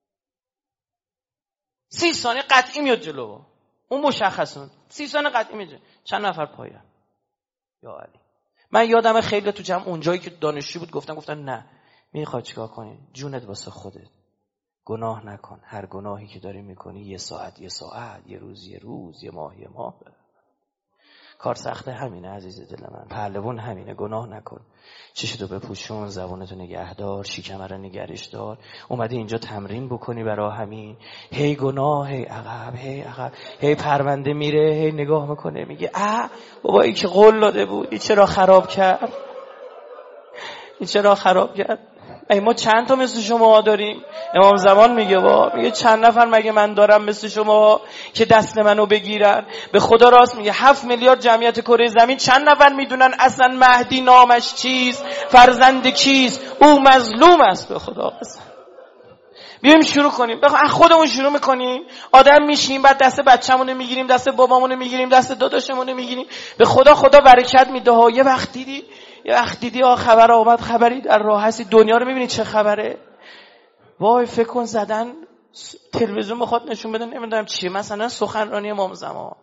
30 ثانیه قطعی میاد جلو، اون مشخصون. 30 ثانیه قطعی میاد. چند نفر پایه؟ یا علی. من یادم خیلی تو جمع اونجایی که دانشجو بود گفتن نه، میخواد چیکار کنی؟ جونت واسه خودت، گناه نکن. هر گناهی که داری میکنی 1 ساعت، یه روز، یه ماه. کار سخته همینه عزیز دل من، پهلوان همینه. گناه نکن، چشتو بپوشون، زبونتو نگهدار، شکمه رو نگرش دار. اومدی اینجا تمرین بکنی برای همین. هی گناه، هی عقب، هی پرونده میره، هی نگاه میکنه میگه بابا این که قول داده بود، این چرا خراب کرد؟ ما چند تا مثل شما داریم؟ امام زمان میگه چند نفر مگه من دارم مثل شما که دست منو بگیرن؟ به خدا راست میگه 7 میلیارد جمعیت کره زمین چند نفر میدونن اصلا مهدی نامش چیست، فرزند کیست؟ او مظلوم است. به خدا قسم. بیایم شروع کنیم، خودمون شروع میکنیم، آدم میشیم، بعد دست بچه‌مون میگیریم، دست بابامون میگیریم، دست داداشمون میگیریم. به خدا برکت میده. یه وقت دیدی خبر آمد، خبری در راه هستی، دنیا رو میبینی چه خبره. وای فکر کن زدن تلویزیون بخواد نشون بده نمیدونم چیه، مثلا سخنرانی امام زمان.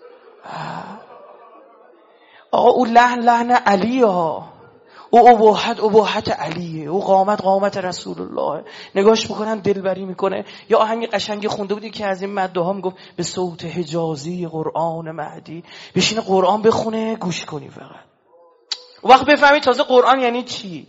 آقا او لحن علیه ها، او اباحت علیه، او قامت رسول الله. نگاش بکنن دلبری میکنه. یا آهنگ قشنگی خونده بودی که از این مده ها میگفت به صوت حجازی قرآن مهدی، بشینه قرآن بخونه گوش کنی فقط. وقت بفهمی تازه قرآن یعنی چی،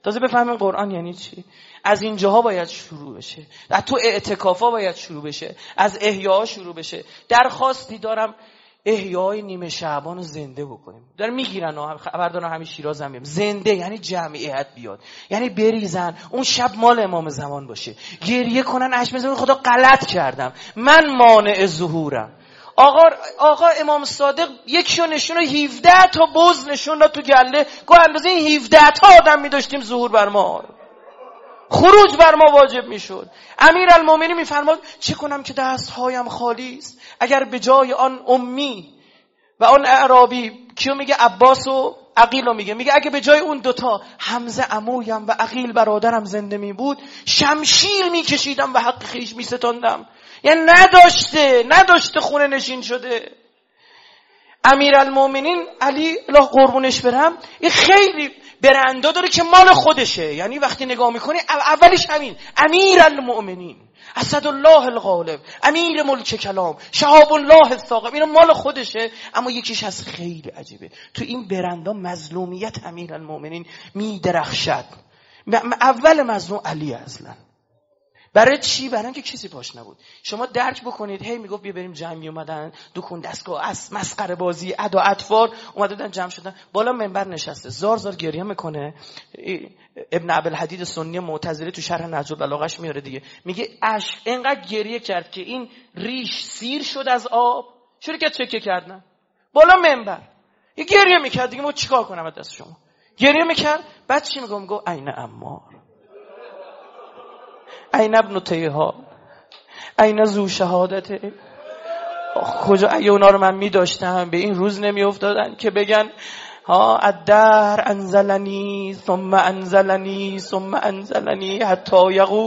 از اینجاها باید شروع بشه، از تو اعتکافا باید شروع بشه، از احیاها شروع بشه. درخواستی دارم احیای نیمه شعبان رو زنده بکنیم. دارن میگیرن خبر دارن همین شیراز هم زنده، یعنی جمعیت بیاد، یعنی بریزن اون شب مال امام زمان باشه، گریه کنن، اشک بزنن خدا غلط کردم، من مانع ظهورم. آقا امام صادق یکیو نشون 17 تا بز نشون تو گله، گفت اندازه این 17 تا آدم می‌داشتیم ظهور بر ما، خروج بر ما واجب میشد. امیرالمومنین میفرماد چه کنم که دستهایم خالی است؟ اگر به جای آن امی و آن اعرابی، کیو میگه؟ عباس و عقیلو میگه اگه به جای اون دوتا حمزه عمویم و عقیل برادرم زنده می بود، شمشیر میکشیدم و حق خیش میستاندم. یعنی نداشته خونه نشین شده. امیرالمومنین علی الله قربونش برم، این خیلی برنده داره که مال خودشه. یعنی وقتی نگاه میکنی اولش همین امیرالمومنین، اسدالله الغالب، امیر ملک کلام، شهاب الله الثاقب، این مال خودشه. اما یکیش از خیلی عجیبه، تو این برنده مظلومیت امیرالمومنین میدرخشد. اول مظلوم علی اصلا. برای چی؟ برای اینکه کسی پاش نبود. شما درک بکنید. هی میگفت بیا بریم جمعی، اومدن دکون دستگاه اس مسخره بازی ادا اطفال اومدن جمع شدن، بالا منبر نشسته زار گریه میکنه. ابن عبدالحدید سنی معتزلی تو شرح نهج البلاغه‌اش میاره دیگه، میگه اشک اینقدر گریه کرد که این ریش سیر شد از آب، شروع کرد چکه کردن بالا منبر. یه گریه میکرد دیگه، ما چیکار کنم از دست شما؟ گریه میکرد. بعد چی میگم؟ عین عمار، عین ابن تیها، عین ذو شهادته. کجا اگه اونا رو من میداشتم به این روز نمیافتادن که بگن ها الدهر انزلنی ثم انزلنی ثم انزلنی حتی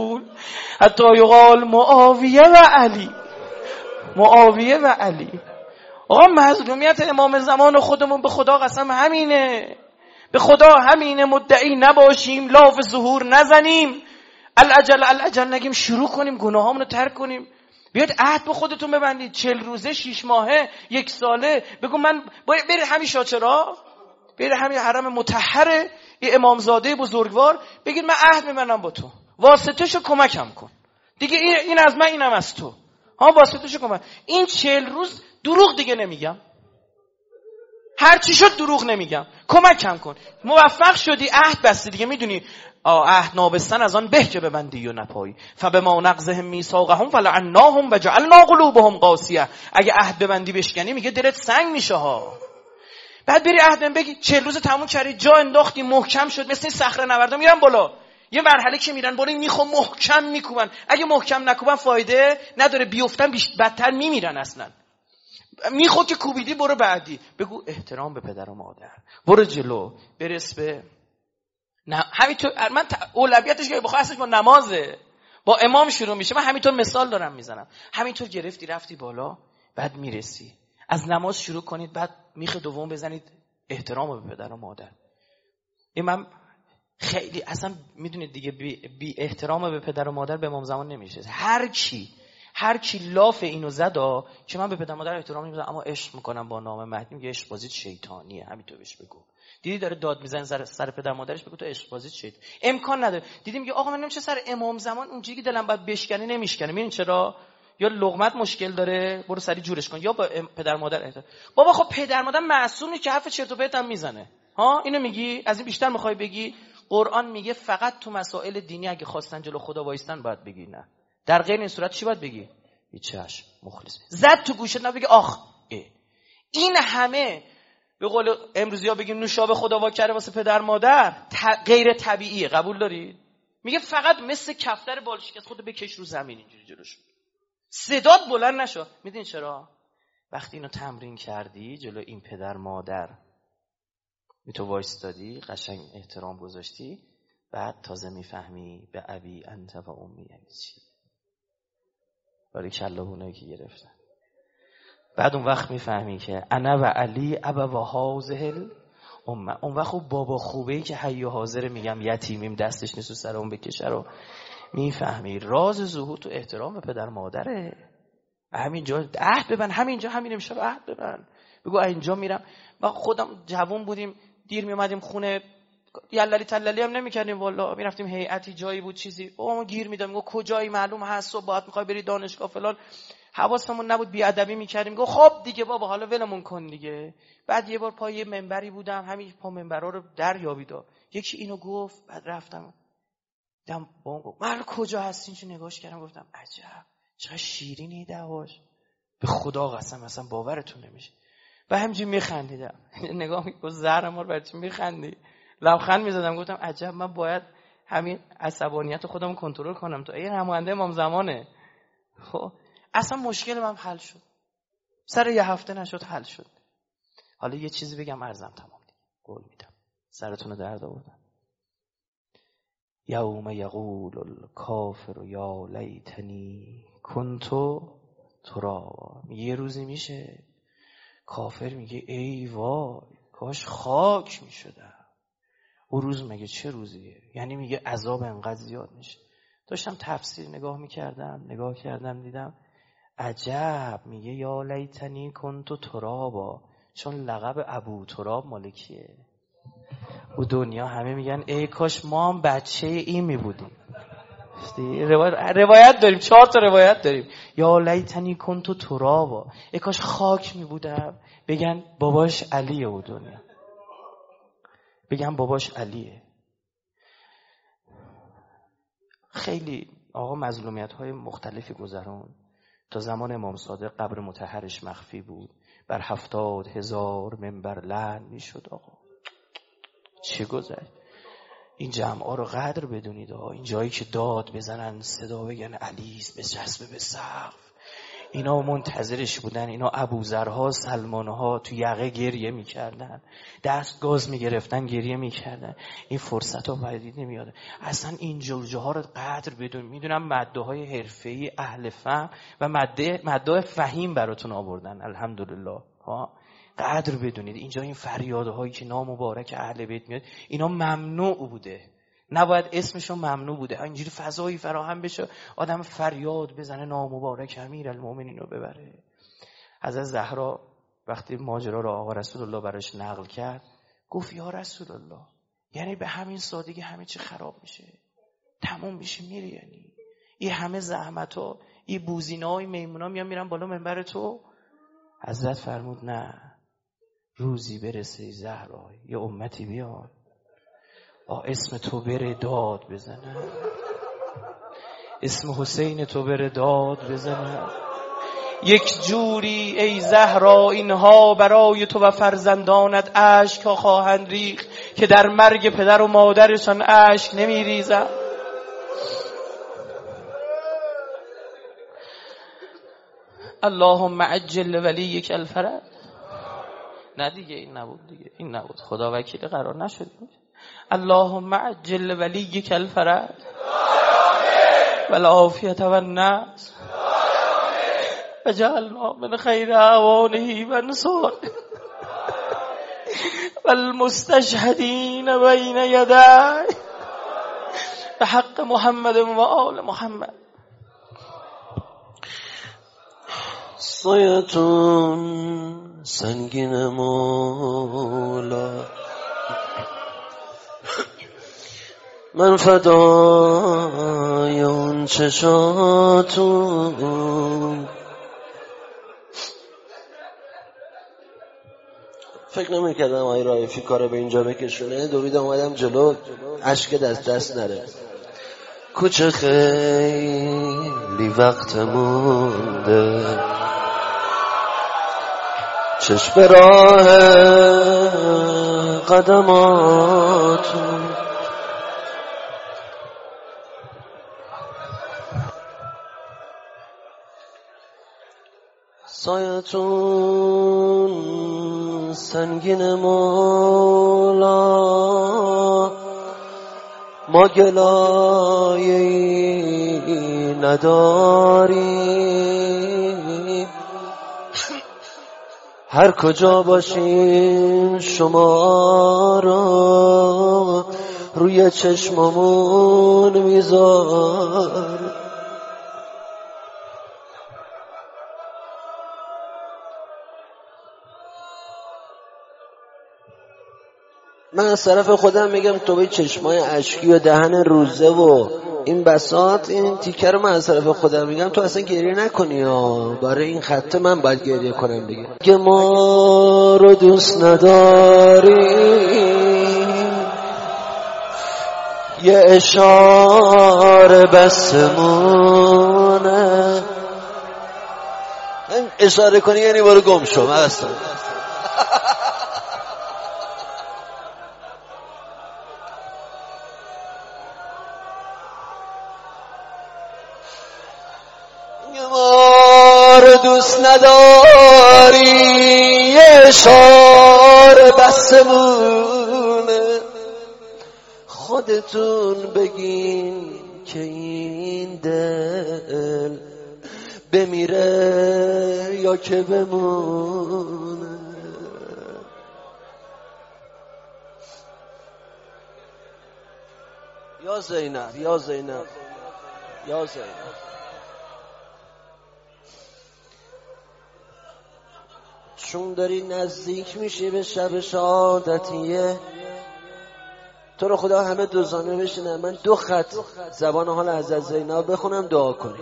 یقال معاویه و علی. آقا مظلومیت امام زمان خودمون به خدا قسم همینه، به خدا همینه. مدعی نباشیم، لاف ظهور نزنیم، العجل نگیم، شروع کنیم گناهامونو ترک کنیم. بیاید عهد به خودتون ببندید، 40 روزه، 6 ماهه، 1 ساله. بگو من برید همین شاچرا، برید همین حرم مطهر امامزاده بزرگوار، بگید من عهد میبندم با تو، واسطه‌شو کمکم کن دیگه، این از من، اینم از تو، ها واسطه‌شو کمک. این 40 روز دروغ دیگه نمیگم، هر چی شد دروغ نمیگم، کمکم کن. موفق شدی، عهد بستی دیگه، میدونی عهد نابستن از آن به که ببندی و نپایی. فبما نقضهم میثاقهم فلعناهم وجعلنا قلوبهم قاسیه. اگه عهد ببندی بشکنی میگه دلت سنگ میشه ها. بعد بری عهد بگی 40 روز تموم کردی، جا انداختی، محکم شد، مثل این صخره نوردا میرن بالا. یه مرحله که میرن بالا میخوام محکم میکوبن، اگه محکم نکوبن فایده نداره، بیفتن بدتر میمیرن اصلا. میخو که کوبیدی برو بعدی. بگو احترام به پدر و مادر، برو جلو، برس به همینطور. من اولویتش که بخواه اصلا با نمازه، با امام شروع میشه. من همینطور مثال دارم میزنم. همینطور گرفتی رفتی بالا، بعد میرسی. از نماز شروع کنید، بعد میخ دوم بزنید احترام به پدر و مادر. این من خیلی اصلا میدونید دیگه، بی احترام به پدر و مادر به امام زمان نمیشه. هر کی لاف اینو زدا که من به پدر و مادر احترام نمیذارم اما عشق میکنم با نام مهدی، میگه عشق بازی شیطانیه. همینطور بهش بگو. دیدی داره داد میزنه سر پدر مادرش، بگو تو عشق بازی شیطان. امکان نداره. دیدی میگه آقا من نمیشه سر امام زمان اونجوری که دلم باید بشکنه نمیشکنه. میبین چرا؟ یا لقمت مشکل داره، برو سری جورش کن، یا با پدر مادر احترام. بابا خب پدر مادر معصومی که حرف چرت و پرت هم میزنه. ها اینو میگی؟ از این بیشتر میخوای بگی؟ قرآن میگه فقط تو مسائل دینی اگه خواستن جلو خدا وایستن باید بگی نه. در غیر این صورت چی باید بگی؟ چشم مخلص. زد تو گوشت نبگی آخ این همه به قول امروزی‌ها بگیم نوشابه خدا وا کرده واسه پدر مادر، غیر طبیعیه. قبول دارید؟ میگه فقط مثل کفتر بالشکست خودت بکش رو زمین اینجوری جلوش، صدات بلند نشو. میدونی چرا؟ وقتی اینو تمرین کردی جلو این پدر مادر، تو وایستادی، قشنگ احترام گذاشتی، بعد تازه میفهمی به ابی انت و امی یعنی چی. باریکلا اونایی که گرفتن. بعد اون وقت میفهمی که انا و علی ابا هازه الامه. اون وقت بابا خوبه‌ای که حی و حاضر میگم یتیمیم دستش نیست و سر اون بکشه رو میفهمی. راز ظهور تو احترام به پدر مادره. همینجا عهد ببند، همینجا همین امشب عهد ببند. بگو اینجا میرم. ما خودم جوان بودیم، دیر میومدیم خونه، یللی تللی هم نمیکردیم والا، میرفتیم هیئتی جایی بود چیزی، بابا گیر میداد، میگه کجایی معلوم هست و باید میخوای بری دانشگاه فلان، حواسمون نبود، بی ادبی میکردیم. گفت خب دیگه بابا حالا ولمون کن دیگه. بعد یه بار پای منبری بودم، همین پا منبرا رو در یابیدا، یکی اینو گفت، بعد رفتم دیدم بابا گفت من کجا هستین، چه نگاش کردم، گفتم عجب چقدر شیرینی دعواش، به خدا قسم اصلا باورتون نمیشه. و همینجوری میخندیدم، نگاه میگفت زهر مار برای چی میخندی، لبخند میزدم، گفتم عجب من باید همین عصبانیت خودم کنترل کنم تا این نماینده امام زمانه. خب اصلا مشکل من حل شد، سر یه هفته نشد حل شد. حالا یه چیزی بگم عرضم تمام دیگه، قول میدم سرتون رو درد آوردم. یوم یقول الکافر یا لیتنی کنت ترابا. یه روزی میشه کافر میگه ای وای کاش خاک میشدم. اون روز مگه چه روزیه؟ یعنی میگه عذاب انقدر زیاد میشه. داشتم تفسیر نگاه کردم دیدم عجب، میگه یا لیتنی کنت ترابا، چون لقب ابو تراب مالکیه. او دنیا همه میگن ای کاش ما هم بچه این میبودیم. روایت داریم، 4 تا روایت داریم. یا لیتنی کنت ترابا، ای کاش خاک میبودم. بگن باباش علیه، او دنیا بگن باباش علیه. خیلی آقا مظلومیت های مختلفی گذرون. تا زمان امام صادق قبر مطهرش مخفی بود، بر 70,000 منبر لعن میشد. آقا چه گذشت؟ این جمعا رو قدر بدونید. این جایی که داد بزنن، صدا بگن علیست، به جسب به سقف، اینا منتظرش بودن. اینا ابوذرها، سلمانها تو یقه گریه میکردن، دست گاز میگرفتن گریه میکردن. این فرصت ها پدید نمیاد. اصلا این جاها رو قدر بدون. میدونم ماده های حرفه‌ای اهل فهم و ماده فهیم براتون آوردن الحمدلله. قدر بدونید اینجا این فریادهایی که نام مبارک اهل بیت میاد اینا ممنوع بوده، نباید اسمشون ممنوع بوده. اینجوری فضایی فراهم بشه آدم فریاد بزنه نام مبارک امیرالمومنین رو ببره. حضرت زهرا وقتی ماجرا رو آقا رسول الله براش نقل کرد گفت یا رسول الله، یعنی به همین سادگی همه چی خراب میشه، تموم میشه میره؟ یعنی این همه زحمت ها، این بوزینه های میمونا میرن بالا منبر تو؟ حضرت فرمود نه، روزی برسه زهرا یه امتی بیاد اسم تو بره داد بزنه، اسم حسین تو بره داد بزنه، یک جوری ای زهرا اینها برای تو و فرزندانت اشک ها خواهند ریخت که در مرگ پدر و مادرشان اشک نمی ریزن. اللهم عجل ولیک الفرج. نه دیگه این نبود، دیگه این نبود، خدا وکیل قرار نشدیم. اللهم عجل ولیک الفرج والعافیة والنصر وجعلنا من خیر اعوانه و نصار والمستشهدین بین یدی به حق محمد و آل محمد. سایتون سنگین مولا، من فدای اون چشاتون. فکر نمی‌کردم آقای رایفی کارو به اینجا بکشونه. دوید اومدم جلو اشک دست نره. کوچه خیلی وقت مونده، چشم راه قدماتون. سایتون سنگین مولا، ما گلایه‌ای نداریم، هر کجا باشیم شما را روی چشممون میذار. من از طرف خودم میگم تو به چشمای اشکی و دهن روزه و این بساط، این تیکه رو من از طرف خودم میگم تو اصلا گریه نکنی برای این خطه من باید گریه کنم دیگه. که ما رو دوست نداری یه اشاره بسمونه، اشاره کنی یعنی برو گم شو. من اصلا ما رو دوست نداری اشاره بسمونه، خودتون بگین که این دل بمیره یا که بمونه. یا زینب، یا زینب، یا زینب. چون داری نزدیک میشی به شب شهادتیه، تو رو خدا همه دوزانه بشینن من 2 خط زبان حال حضرت زینب بخونم دعا کنی.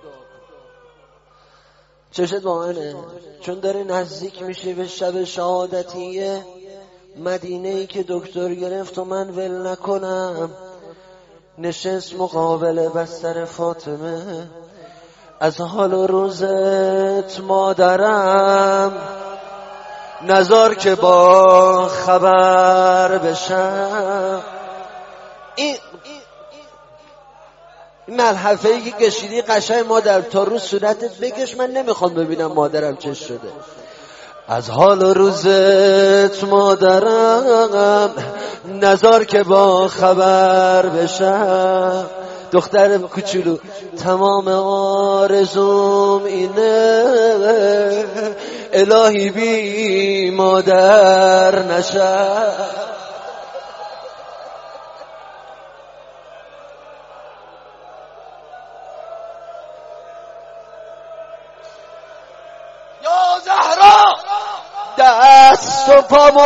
چشت با منه. چون داری نزدیک میشی به شب شهادتیه، مدینه‌ای که دکتر گرفت و من ول نکنم، نشست مقابل بستر فاطمه، از حال و روزت مادرم نزار که با خبر بشم. ملحفه‌ای که کشیدی قشنگ مادر تا رو صورتت بکش، من نمیخوام ببینم مادرم چه شده. از حال و روزت مادرم نزار که با خبر بشم. دختر کوچولو تمام آرزوم اینه الهی بی مادر نشم. یا زهرا دست و پامو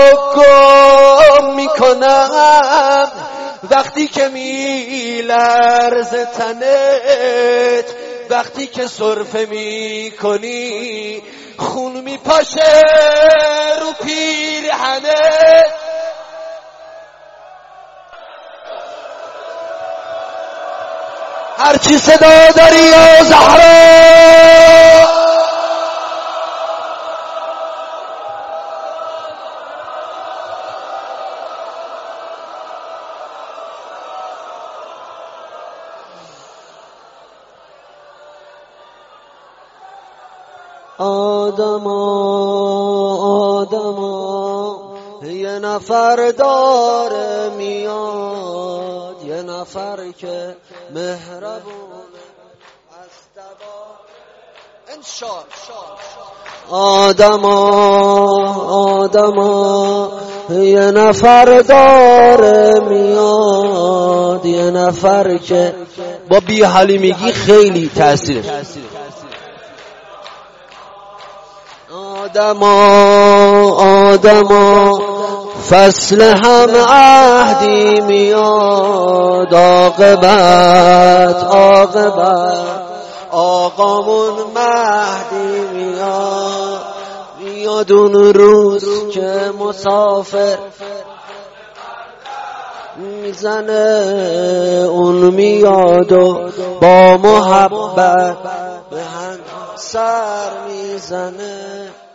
گم میکنم وقتی که میلرزه تنت، وقتی که سرفه میکنی خون میپاشه رو پیرهنت. هرچی صدا داری یا زهرا آدما یه نفر داره میاد، یه نفر که مهربون از دبا آدما یه نفر داره میاد، یه نفر که با بی حالی میگی خیلی تأثیر. آدما فصل هم عهدی میاد، عاقبت آقامون مهدی میاد اون روز که مسافر میزنه اون میاد و با محبت به هم سر میزنه.